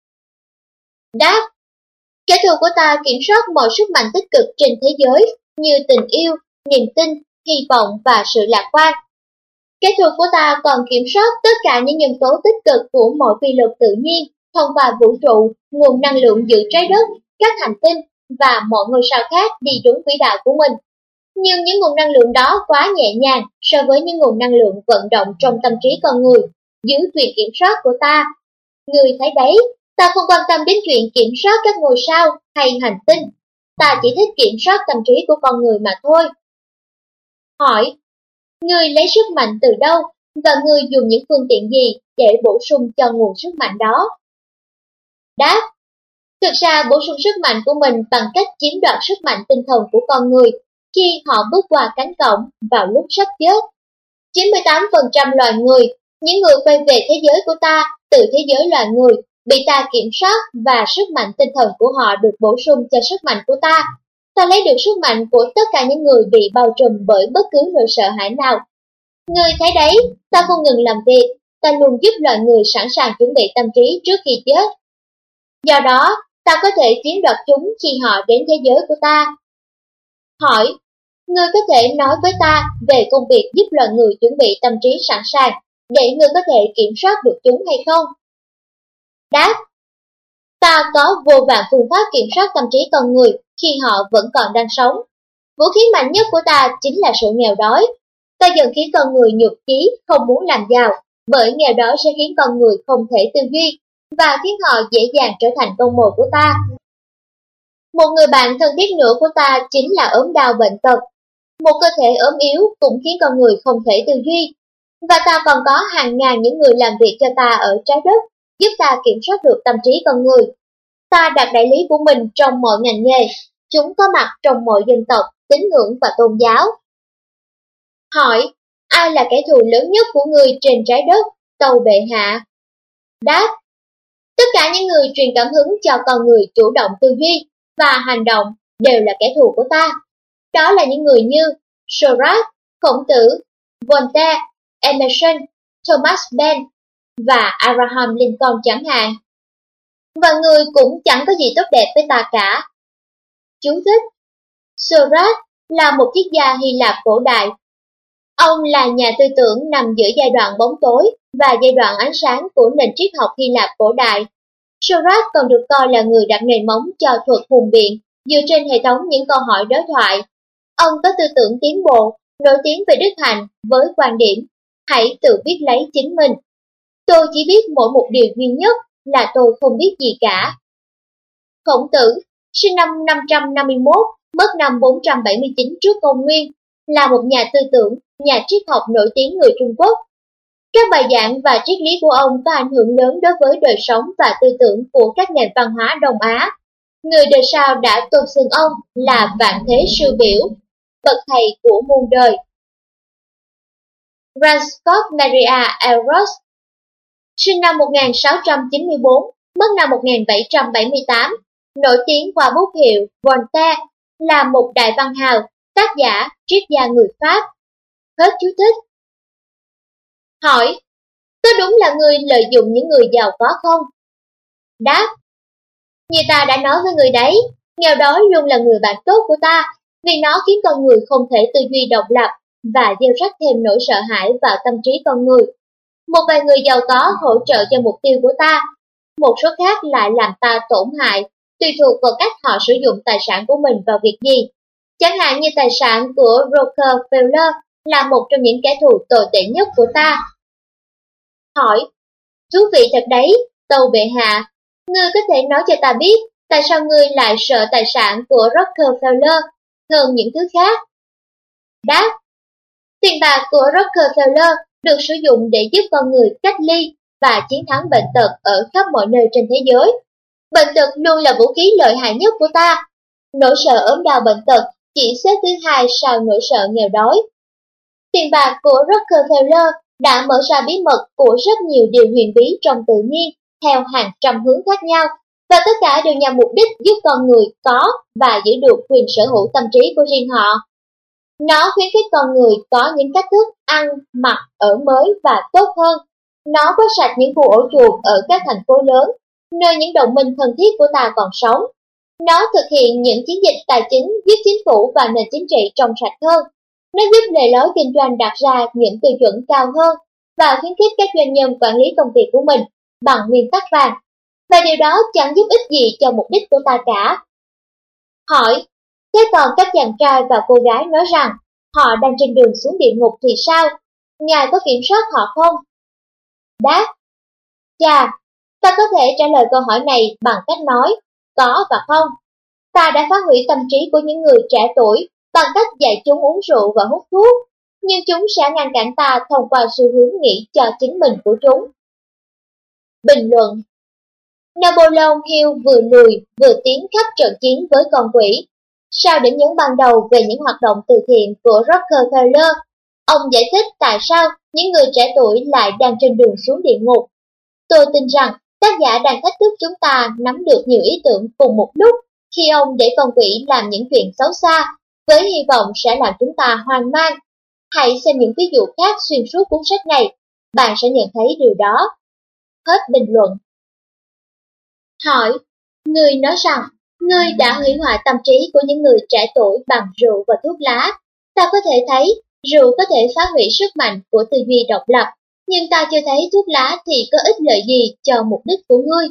Đáp, kẻ thù của ta kiểm soát mọi sức mạnh tích cực trên thế giới như tình yêu, niềm tin, hy vọng và sự lạc quan. Kẻ thù của ta còn kiểm soát tất cả những nhân tố tích cực của mọi quy luật tự nhiên, thông qua vũ trụ, nguồn năng lượng giữa trái đất, các hành tinh và mọi ngôi sao khác đi đúng quỹ đạo của mình. Nhưng những nguồn năng lượng đó quá nhẹ nhàng so với những nguồn năng lượng vận động trong tâm trí con người, dưới quyền kiểm soát của ta. Người thấy đấy, ta không quan tâm đến chuyện kiểm soát các ngôi sao hay hành tinh, ta chỉ thích kiểm soát tâm trí của con người mà thôi. Hỏi, người lấy sức mạnh từ đâu và người dùng những phương tiện gì để bổ sung cho nguồn sức mạnh đó? Đáp, thực ra bổ sung sức mạnh của mình bằng cách chiếm đoạt sức mạnh tinh thần của con người khi họ bước qua cánh cổng vào lúc sắp chết. chín mươi tám phần trăm loài người, những người quay về thế giới của ta từ thế giới loài người, bị ta kiểm soát và sức mạnh tinh thần của họ được bổ sung cho sức mạnh của ta. Ta lấy được sức mạnh của tất cả những người bị bao trùm bởi bất cứ nỗi sợ hãi nào. Người thấy đấy, ta không ngừng làm việc, ta luôn giúp loài người sẵn sàng chuẩn bị tâm trí trước khi chết. Do đó, ta có thể chiếm đoạt chúng khi họ đến thế giới của ta. Hỏi, người có thể nói với ta về công việc giúp loài người chuẩn bị tâm trí sẵn sàng để người có thể kiểm soát được chúng hay không? Đáp, ta có vô vàn phương pháp kiểm soát tâm trí con người khi họ vẫn còn đang sống. Vũ khí mạnh nhất của ta chính là sự nghèo đói. Ta dần khiến con người nhụt chí không muốn làm giàu, bởi nghèo đói sẽ khiến con người không thể tư duy và khiến họ dễ dàng trở thành con mồi của ta. Một người bạn thân thiết nữa của ta chính là ốm đau bệnh tật. Một cơ thể ốm yếu cũng khiến con người không thể tư duy. Và ta còn có hàng ngàn những người làm việc cho ta ở trái đất, giúp ta kiểm soát được tâm trí con người. Ta đặt đại lý của mình trong mọi ngành nghề, chúng có mặt trong mọi dân tộc, tín ngưỡng và tôn giáo. Hỏi, ai là kẻ thù lớn nhất của người trên trái đất, tâu bệ hạ? Đáp, tất cả những người truyền cảm hứng cho con người chủ động tư duy và hành động đều là kẻ thù của ta. Đó là những người như Socrates, Khổng Tử, Voltaire, Emerson, Thomas Paine và Abraham Lincoln chẳng hạn. Và người cũng chẳng có gì tốt đẹp với ta cả. Chú thích, Socrates là một triết gia Hy Lạp cổ đại. Ông là nhà tư tưởng nằm giữa giai đoạn bóng tối và giai đoạn ánh sáng của nền triết học Hy Lạp cổ đại. Socrates còn được coi là người đặt nền móng cho thuật hùng biện dựa trên hệ thống những câu hỏi đối thoại. Ông có tư tưởng tiến bộ, nổi tiếng về đức hạnh với quan điểm hãy tự biết lấy chính mình. Tôi chỉ biết mỗi một điều duy nhất là tôi không biết gì cả. Khổng Tử, sinh năm năm trăm năm mươi mốt, mất năm bốn trăm bảy mươi chín trước công nguyên, là một nhà tư tưởng, nhà triết học nổi tiếng người Trung Quốc. Các bài giảng và triết lý của ông có ảnh hưởng lớn đối với đời sống và tư tưởng của các nền văn hóa Đông Á. Người đời sau đã tôn xưng ông là vạn thế sư biểu, bậc thầy của muôn đời. Franz Scott Maria Elros, sinh năm một nghìn sáu trăm chín mươi tư, mất năm một nghìn bảy trăm bảy mươi tám, nổi tiếng qua bút hiệu Voltaire, là một đại văn hào, tác giả, triết gia người Pháp. Hết chú thích. Hỏi, có đúng là người lợi dụng những người giàu có không? Đáp, như ta đã nói với người đấy, nghèo đói luôn là người bạn tốt của ta, vì nó khiến con người không thể tư duy độc lập và gieo rắc thêm nỗi sợ hãi vào tâm trí con người. Một vài người giàu có hỗ trợ cho mục tiêu của ta, một số khác lại làm ta tổn hại, tùy thuộc vào cách họ sử dụng tài sản của mình vào việc gì. Chẳng hạn như tài sản của Rockefeller là một trong những kẻ thù tồi tệ nhất của ta. Hỏi, thú vị thật đấy, tâu bệ hạ, ngươi có thể nói cho ta biết tại sao ngươi lại sợ tài sản của Rockefeller hơn những thứ khác? Đáp, tiền bạc của Rockefeller được sử dụng để giúp con người cách ly và chiến thắng bệnh tật ở khắp mọi nơi trên thế giới. Bệnh tật luôn là vũ khí lợi hại nhất của ta. Nỗi sợ ốm đau bệnh tật chỉ xếp thứ hai sau nỗi sợ nghèo đói. Tiền bạc của Rockefeller đã mở ra bí mật của rất nhiều điều huyền bí trong tự nhiên theo hàng trăm hướng khác nhau, và tất cả đều nhằm mục đích giúp con người có và giữ được quyền sở hữu tâm trí của riêng họ. Nó khuyến khích con người có những cách thức ăn, mặc, ở mới và tốt hơn. Nó quét sạch những khu ổ chuột ở các thành phố lớn, nơi những đồng minh thân thiết của ta còn sống. Nó thực hiện những chiến dịch tài chính giúp chính phủ và nền chính trị trong sạch hơn. Nó giúp lề lối kinh doanh đặt ra những tiêu chuẩn cao hơn và khuyến khích các doanh nhân quản lý công việc của mình bằng nguyên tắc vàng. Và điều đó chẳng giúp ích gì cho mục đích của ta cả. Hỏi, thế còn các chàng trai và cô gái nói rằng họ đang trên đường xuống địa ngục thì sao? Ngài có kiểm soát họ không? Đáp, chà, ta có thể trả lời câu hỏi này bằng cách nói có và không. Ta đã phá hủy tâm trí của những người trẻ tuổi bằng cách dạy chúng uống rượu và hút thuốc, nhưng chúng sẽ ngăn cản ta thông qua xu hướng nghĩ cho chính mình của chúng. Bình luận. Napoleon Hill vừa lùi vừa tiến khắp trận chiến với con quỷ. Sau điểm nhấn ban đầu về những hoạt động từ thiện của Rockefeller, ông giải thích tại sao những người trẻ tuổi lại đang trên đường xuống địa ngục. Tôi tin rằng tác giả đang thách thức chúng ta nắm được nhiều ý tưởng cùng một lúc khi ông để con quỷ làm những chuyện xấu xa, với hy vọng sẽ làm chúng ta hoang mang. Hãy xem những ví dụ khác xuyên suốt cuốn sách này, bạn sẽ nhận thấy điều đó. Hết bình luận. Hỏi, người nói rằng, ngươi đã hủy hoại tâm trí của những người trẻ tuổi bằng rượu và thuốc lá. Ta có thể thấy, rượu có thể phá hủy sức mạnh của tư duy độc lập, nhưng ta chưa thấy thuốc lá thì có ích lợi gì cho mục đích của ngươi.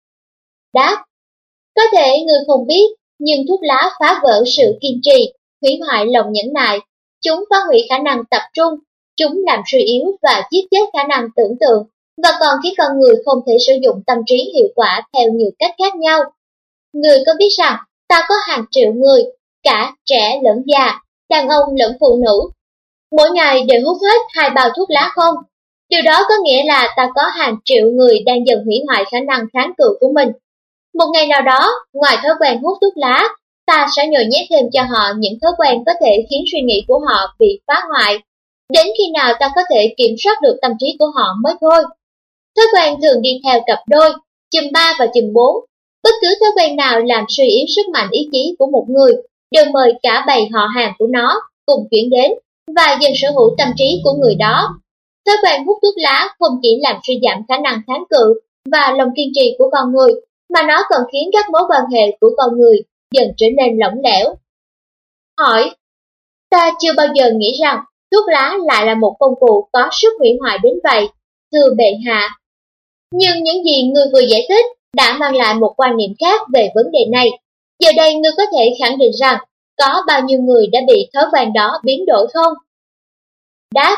Đáp, có thể ngươi không biết, nhưng thuốc lá phá vỡ sự kiên trì, hủy hoại lòng nhẫn nại. Chúng phá hủy khả năng tập trung, chúng làm suy yếu và giết chết khả năng tưởng tượng, và còn khiến con người không thể sử dụng tâm trí hiệu quả theo nhiều cách khác nhau. Người có biết rằng ta có hàng triệu người, cả trẻ lẫn già, đàn ông lẫn phụ nữ, mỗi ngày đều hút hết hai bao thuốc lá không? Điều đó có nghĩa là ta có hàng triệu người đang dần hủy hoại khả năng kháng cự của mình. Một ngày nào đó, ngoài thói quen hút thuốc lá, ta sẽ nhồi nhét thêm cho họ những thói quen có thể khiến suy nghĩ của họ bị phá hoại. Đến khi nào ta có thể kiểm soát được tâm trí của họ mới thôi. Thói quen thường đi theo cặp đôi, chùm ba và chùm bốn. Bất cứ thói quen nào làm suy yếu sức mạnh ý chí của một người, đều mời cả bầy họ hàng của nó cùng chuyển đến và dần sở hữu tâm trí của người đó. Thói quen hút thuốc lá không chỉ làm suy giảm khả năng kháng cự và lòng kiên trì của con người, mà nó còn khiến các mối quan hệ của con người dần trở nên lỏng lẻo. Hỏi, ta chưa bao giờ nghĩ rằng thuốc lá lại là một công cụ có sức hủy hoại đến vậy, thưa bệ hạ. Nhưng những gì ngươi vừa giải thích đã mang lại một quan niệm khác về vấn đề này. Giờ đây ngươi có thể khẳng định rằng có bao nhiêu người đã bị thói quen đó biến đổi không? Đáp,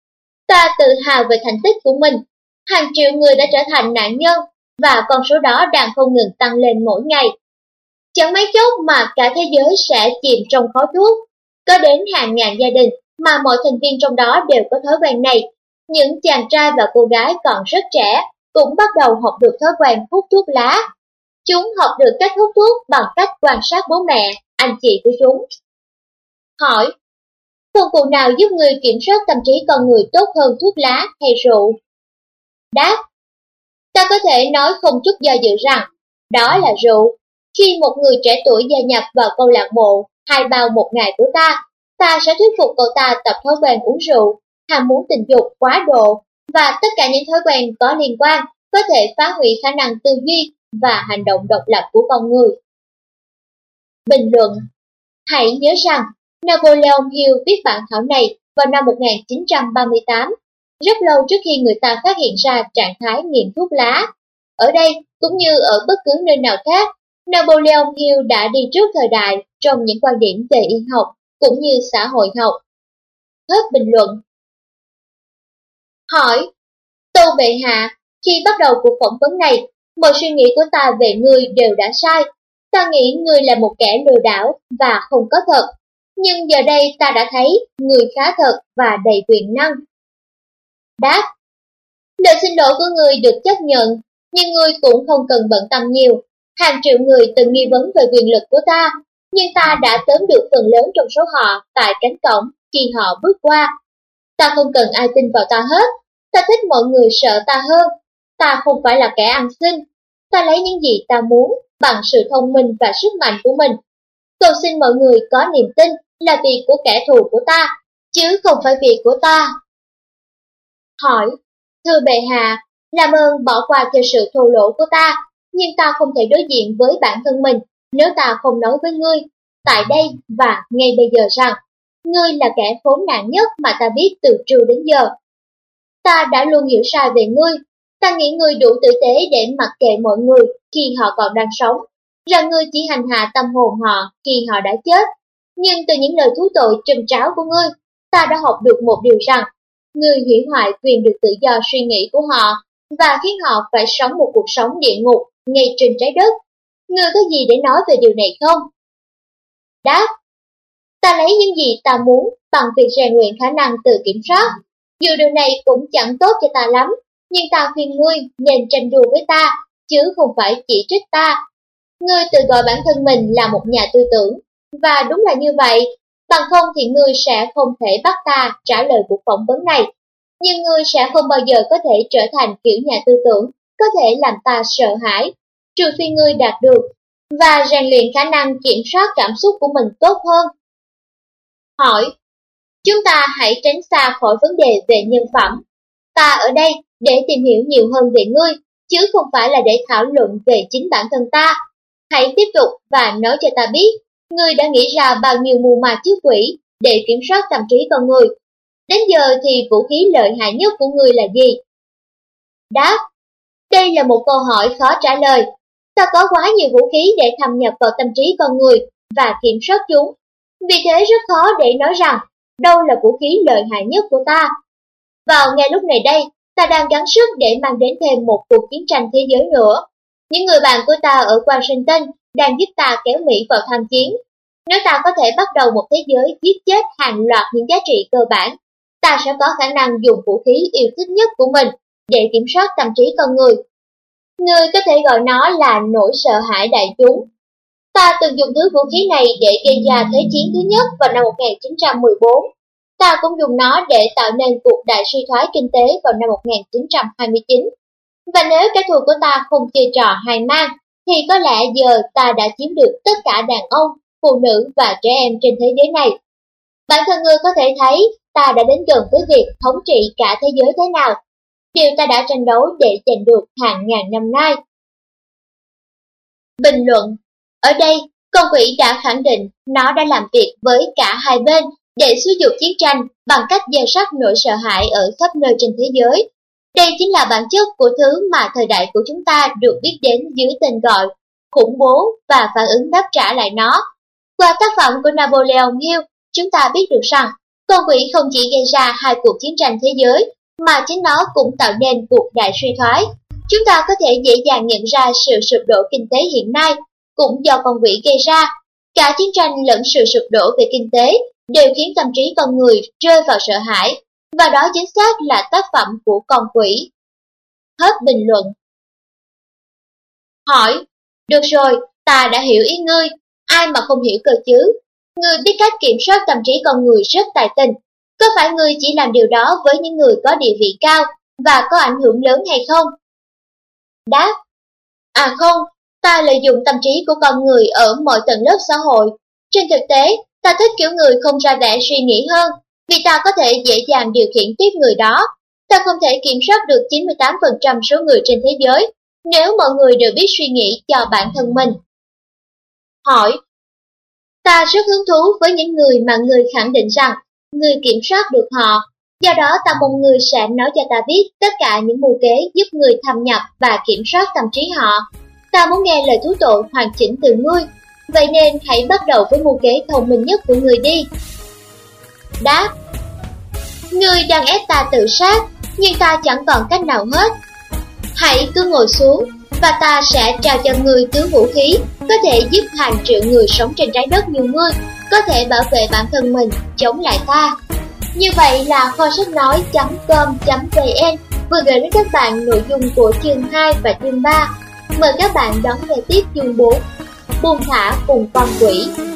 ta tự hào về thành tích của mình. Hàng triệu người đã trở thành nạn nhân và con số đó đang không ngừng tăng lên mỗi ngày. Chẳng mấy chốc mà cả thế giới sẽ chìm trong khói thuốc. Có đến hàng ngàn gia đình mà mọi thành viên trong đó đều có thói quen này. Những chàng trai và cô gái còn rất trẻ cũng bắt đầu học được thói quen hút thuốc lá. Chúng học được cách hút thuốc bằng cách quan sát bố mẹ, anh chị của chúng. Hỏi, công cụ nào giúp người kiểm soát tâm trí con người tốt hơn thuốc lá hay rượu? Đáp, ta có thể nói không chút do dự rằng, đó là rượu. Khi một người trẻ tuổi gia nhập vào câu lạc bộ hai bao một ngày của ta, ta sẽ thuyết phục cậu ta tập thói quen uống rượu, ham muốn tình dục quá độ và tất cả những thói quen có liên quan có thể phá hủy khả năng tư duy và hành động độc lập của con người. Bình luận. Hãy nhớ rằng Napoleon Hill viết bản thảo này vào năm một nghìn chín trăm ba mươi tám, rất lâu trước khi người ta phát hiện ra trạng thái nghiện thuốc lá. Ở đây, cũng như ở bất cứ nơi nào khác, Napoleon Hill đã đi trước thời đại trong những quan điểm về y học cũng như xã hội học. Hết bình luận. Hỏi, tâu bệ hạ, khi bắt đầu cuộc phỏng vấn này, mọi suy nghĩ của ta về ngươi đều đã sai. Ta nghĩ ngươi là một kẻ lừa đảo và không có thật. Nhưng giờ đây ta đã thấy ngươi khá thật và đầy quyền năng. Đáp, lời xin lỗi của ngươi được chấp nhận, nhưng ngươi cũng không cần bận tâm nhiều. Hàng triệu người từng nghi vấn về quyền lực của ta, nhưng ta đã tóm được phần lớn trong số họ tại cánh cổng khi họ bước qua. Ta không cần ai tin vào ta hết. Ta thích mọi người sợ ta hơn. Ta không phải là kẻ ăn xin. Ta lấy những gì ta muốn bằng sự thông minh và sức mạnh của mình. Cầu xin mọi người có niềm tin là việc của kẻ thù của ta, chứ không phải việc của ta. Hỏi, thưa bệ hạ, làm ơn bỏ qua cho sự thô lỗ của ta, nhưng ta không thể đối diện với bản thân mình nếu ta không nói với ngươi, tại đây và ngay bây giờ rằng, ngươi là kẻ khốn nạn nhất mà ta biết từ trưa đến giờ. Ta đã luôn hiểu sai về ngươi, ta nghĩ ngươi đủ tử tế để mặc kệ mọi người khi họ còn đang sống, rằng ngươi chỉ hành hạ tâm hồn họ khi họ đã chết. Nhưng từ những lời thú tội trừng tráo của ngươi, ta đã học được một điều rằng, ngươi hủy hoại quyền được tự do suy nghĩ của họ và khiến họ phải sống một cuộc sống địa ngục ngay trên trái đất. Ngươi có gì để nói về điều này không? Đáp: ta lấy những gì ta muốn bằng việc rèn luyện khả năng tự kiểm soát. Dù điều này cũng chẳng tốt cho ta lắm, nhưng ta khuyên ngươi nên tranh đua với ta, chứ không phải chỉ trích ta. Ngươi tự gọi bản thân mình là một nhà tư tưởng, và đúng là như vậy, bằng không thì ngươi sẽ không thể bắt ta trả lời cuộc phỏng vấn này. Nhưng ngươi sẽ không bao giờ có thể trở thành kiểu nhà tư tưởng có thể làm ta sợ hãi, trừ phi ngươi đạt được và rèn luyện khả năng kiểm soát cảm xúc của mình tốt hơn. Hỏi: chúng ta hãy tránh xa khỏi vấn đề về nhân phẩm. Ta ở đây để tìm hiểu nhiều hơn về ngươi, chứ không phải là để thảo luận về chính bản thân ta. Hãy tiếp tục và nói cho ta biết, ngươi đã nghĩ ra bao nhiêu mưu ma trước quỷ để kiểm soát tâm trí con người. Đến giờ thì vũ khí lợi hại nhất của ngươi là gì? Đáp: đây là một câu hỏi khó trả lời. Ta có quá nhiều vũ khí để thâm nhập vào tâm trí con người và kiểm soát chúng. Vì thế rất khó để nói rằng đâu là vũ khí lợi hại nhất của ta. Vào ngay lúc này đây, ta đang gắng sức để mang đến thêm một cuộc chiến tranh thế giới nữa. Những người bạn của ta ở Washington đang giúp ta kéo Mỹ vào tham chiến. Nếu ta có thể bắt đầu một thế giới giết chết hàng loạt những giá trị cơ bản, ta sẽ có khả năng dùng vũ khí yêu thích nhất của mình để kiểm soát tâm trí con người. Ngươi có thể gọi nó là nỗi sợ hãi đại chúng. Ta từng dùng thứ vũ khí này để gây ra Thế chiến thứ nhất vào năm một nghìn chín trăm mười bốn. Ta cũng dùng nó để tạo nên cuộc đại suy thoái kinh tế vào năm một nghìn chín trăm hai mươi chín. Và nếu kẻ thù của ta không chơi trò hài mang, thì có lẽ giờ ta đã chiếm được tất cả đàn ông, phụ nữ và trẻ em trên thế giới này. Bản thân ngươi có thể thấy ta đã đến gần với việc thống trị cả thế giới thế nào. Điều ta đã tranh đấu để giành được hàng ngàn năm nay. Bình luận: ở đây, con quỷ đã khẳng định nó đã làm việc với cả hai bên để xúi giục chiến tranh bằng cách gieo rắc nỗi sợ hãi ở khắp nơi trên thế giới. Đây chính là bản chất của thứ mà thời đại của chúng ta được biết đến dưới tên gọi khủng bố và phản ứng đáp trả lại nó. Qua tác phẩm của Napoleon Hill, chúng ta biết được rằng con quỷ không chỉ gây ra hai cuộc chiến tranh thế giới, mà chính nó cũng tạo nên cuộc đại suy thoái. Chúng ta có thể dễ dàng nhận ra sự sụp đổ kinh tế hiện nay cũng do con quỷ gây ra. Cả chiến tranh lẫn sự sụp đổ về kinh tế đều khiến tâm trí con người rơi vào sợ hãi, và đó chính xác là tác phẩm của con quỷ. Hết bình luận. Hỏi: được rồi, ta đã hiểu ý ngươi, ai mà không hiểu cơ chứ? Ngươi biết cách kiểm soát tâm trí con người rất tài tình. Có phải ngươi chỉ làm điều đó với những người có địa vị cao và có ảnh hưởng lớn hay không? Đáp: à không, ta lợi dụng tâm trí của con người ở mọi tầng lớp xã hội. Trên thực tế, ta thích kiểu người không ra vẻ suy nghĩ hơn, vì ta có thể dễ dàng điều khiển tiếp người đó. Ta không thể kiểm soát được chín mươi tám phần trăm số người trên thế giới, nếu mọi người đều biết suy nghĩ cho bản thân mình. Hỏi: ta rất hứng thú với những người mà người khẳng định rằng người kiểm soát được họ. Do đó ta mong người sẽ nói cho ta biết tất cả những mưu kế giúp người thâm nhập và kiểm soát tâm trí họ. Ta muốn nghe lời thú tội hoàn chỉnh từ ngươi, vậy nên hãy bắt đầu với mưu kế thông minh nhất của người đi. Đáp: ngươi đang ép ta tự sát, nhưng ta chẳng còn cách nào hết. Hãy cứ ngồi xuống, và ta sẽ trao cho ngươi thứ vũ khí có thể giúp hàng triệu người sống trên trái đất như ngươi có thể bảo vệ bản thân mình chống lại ta. Như vậy là kho sách nói chấm com chấm vn vừa gửi đến các bạn nội dung của chương hai và chương ba. Mời các bạn đón nghe tiếp chương bốn, buông thả cùng con quỷ.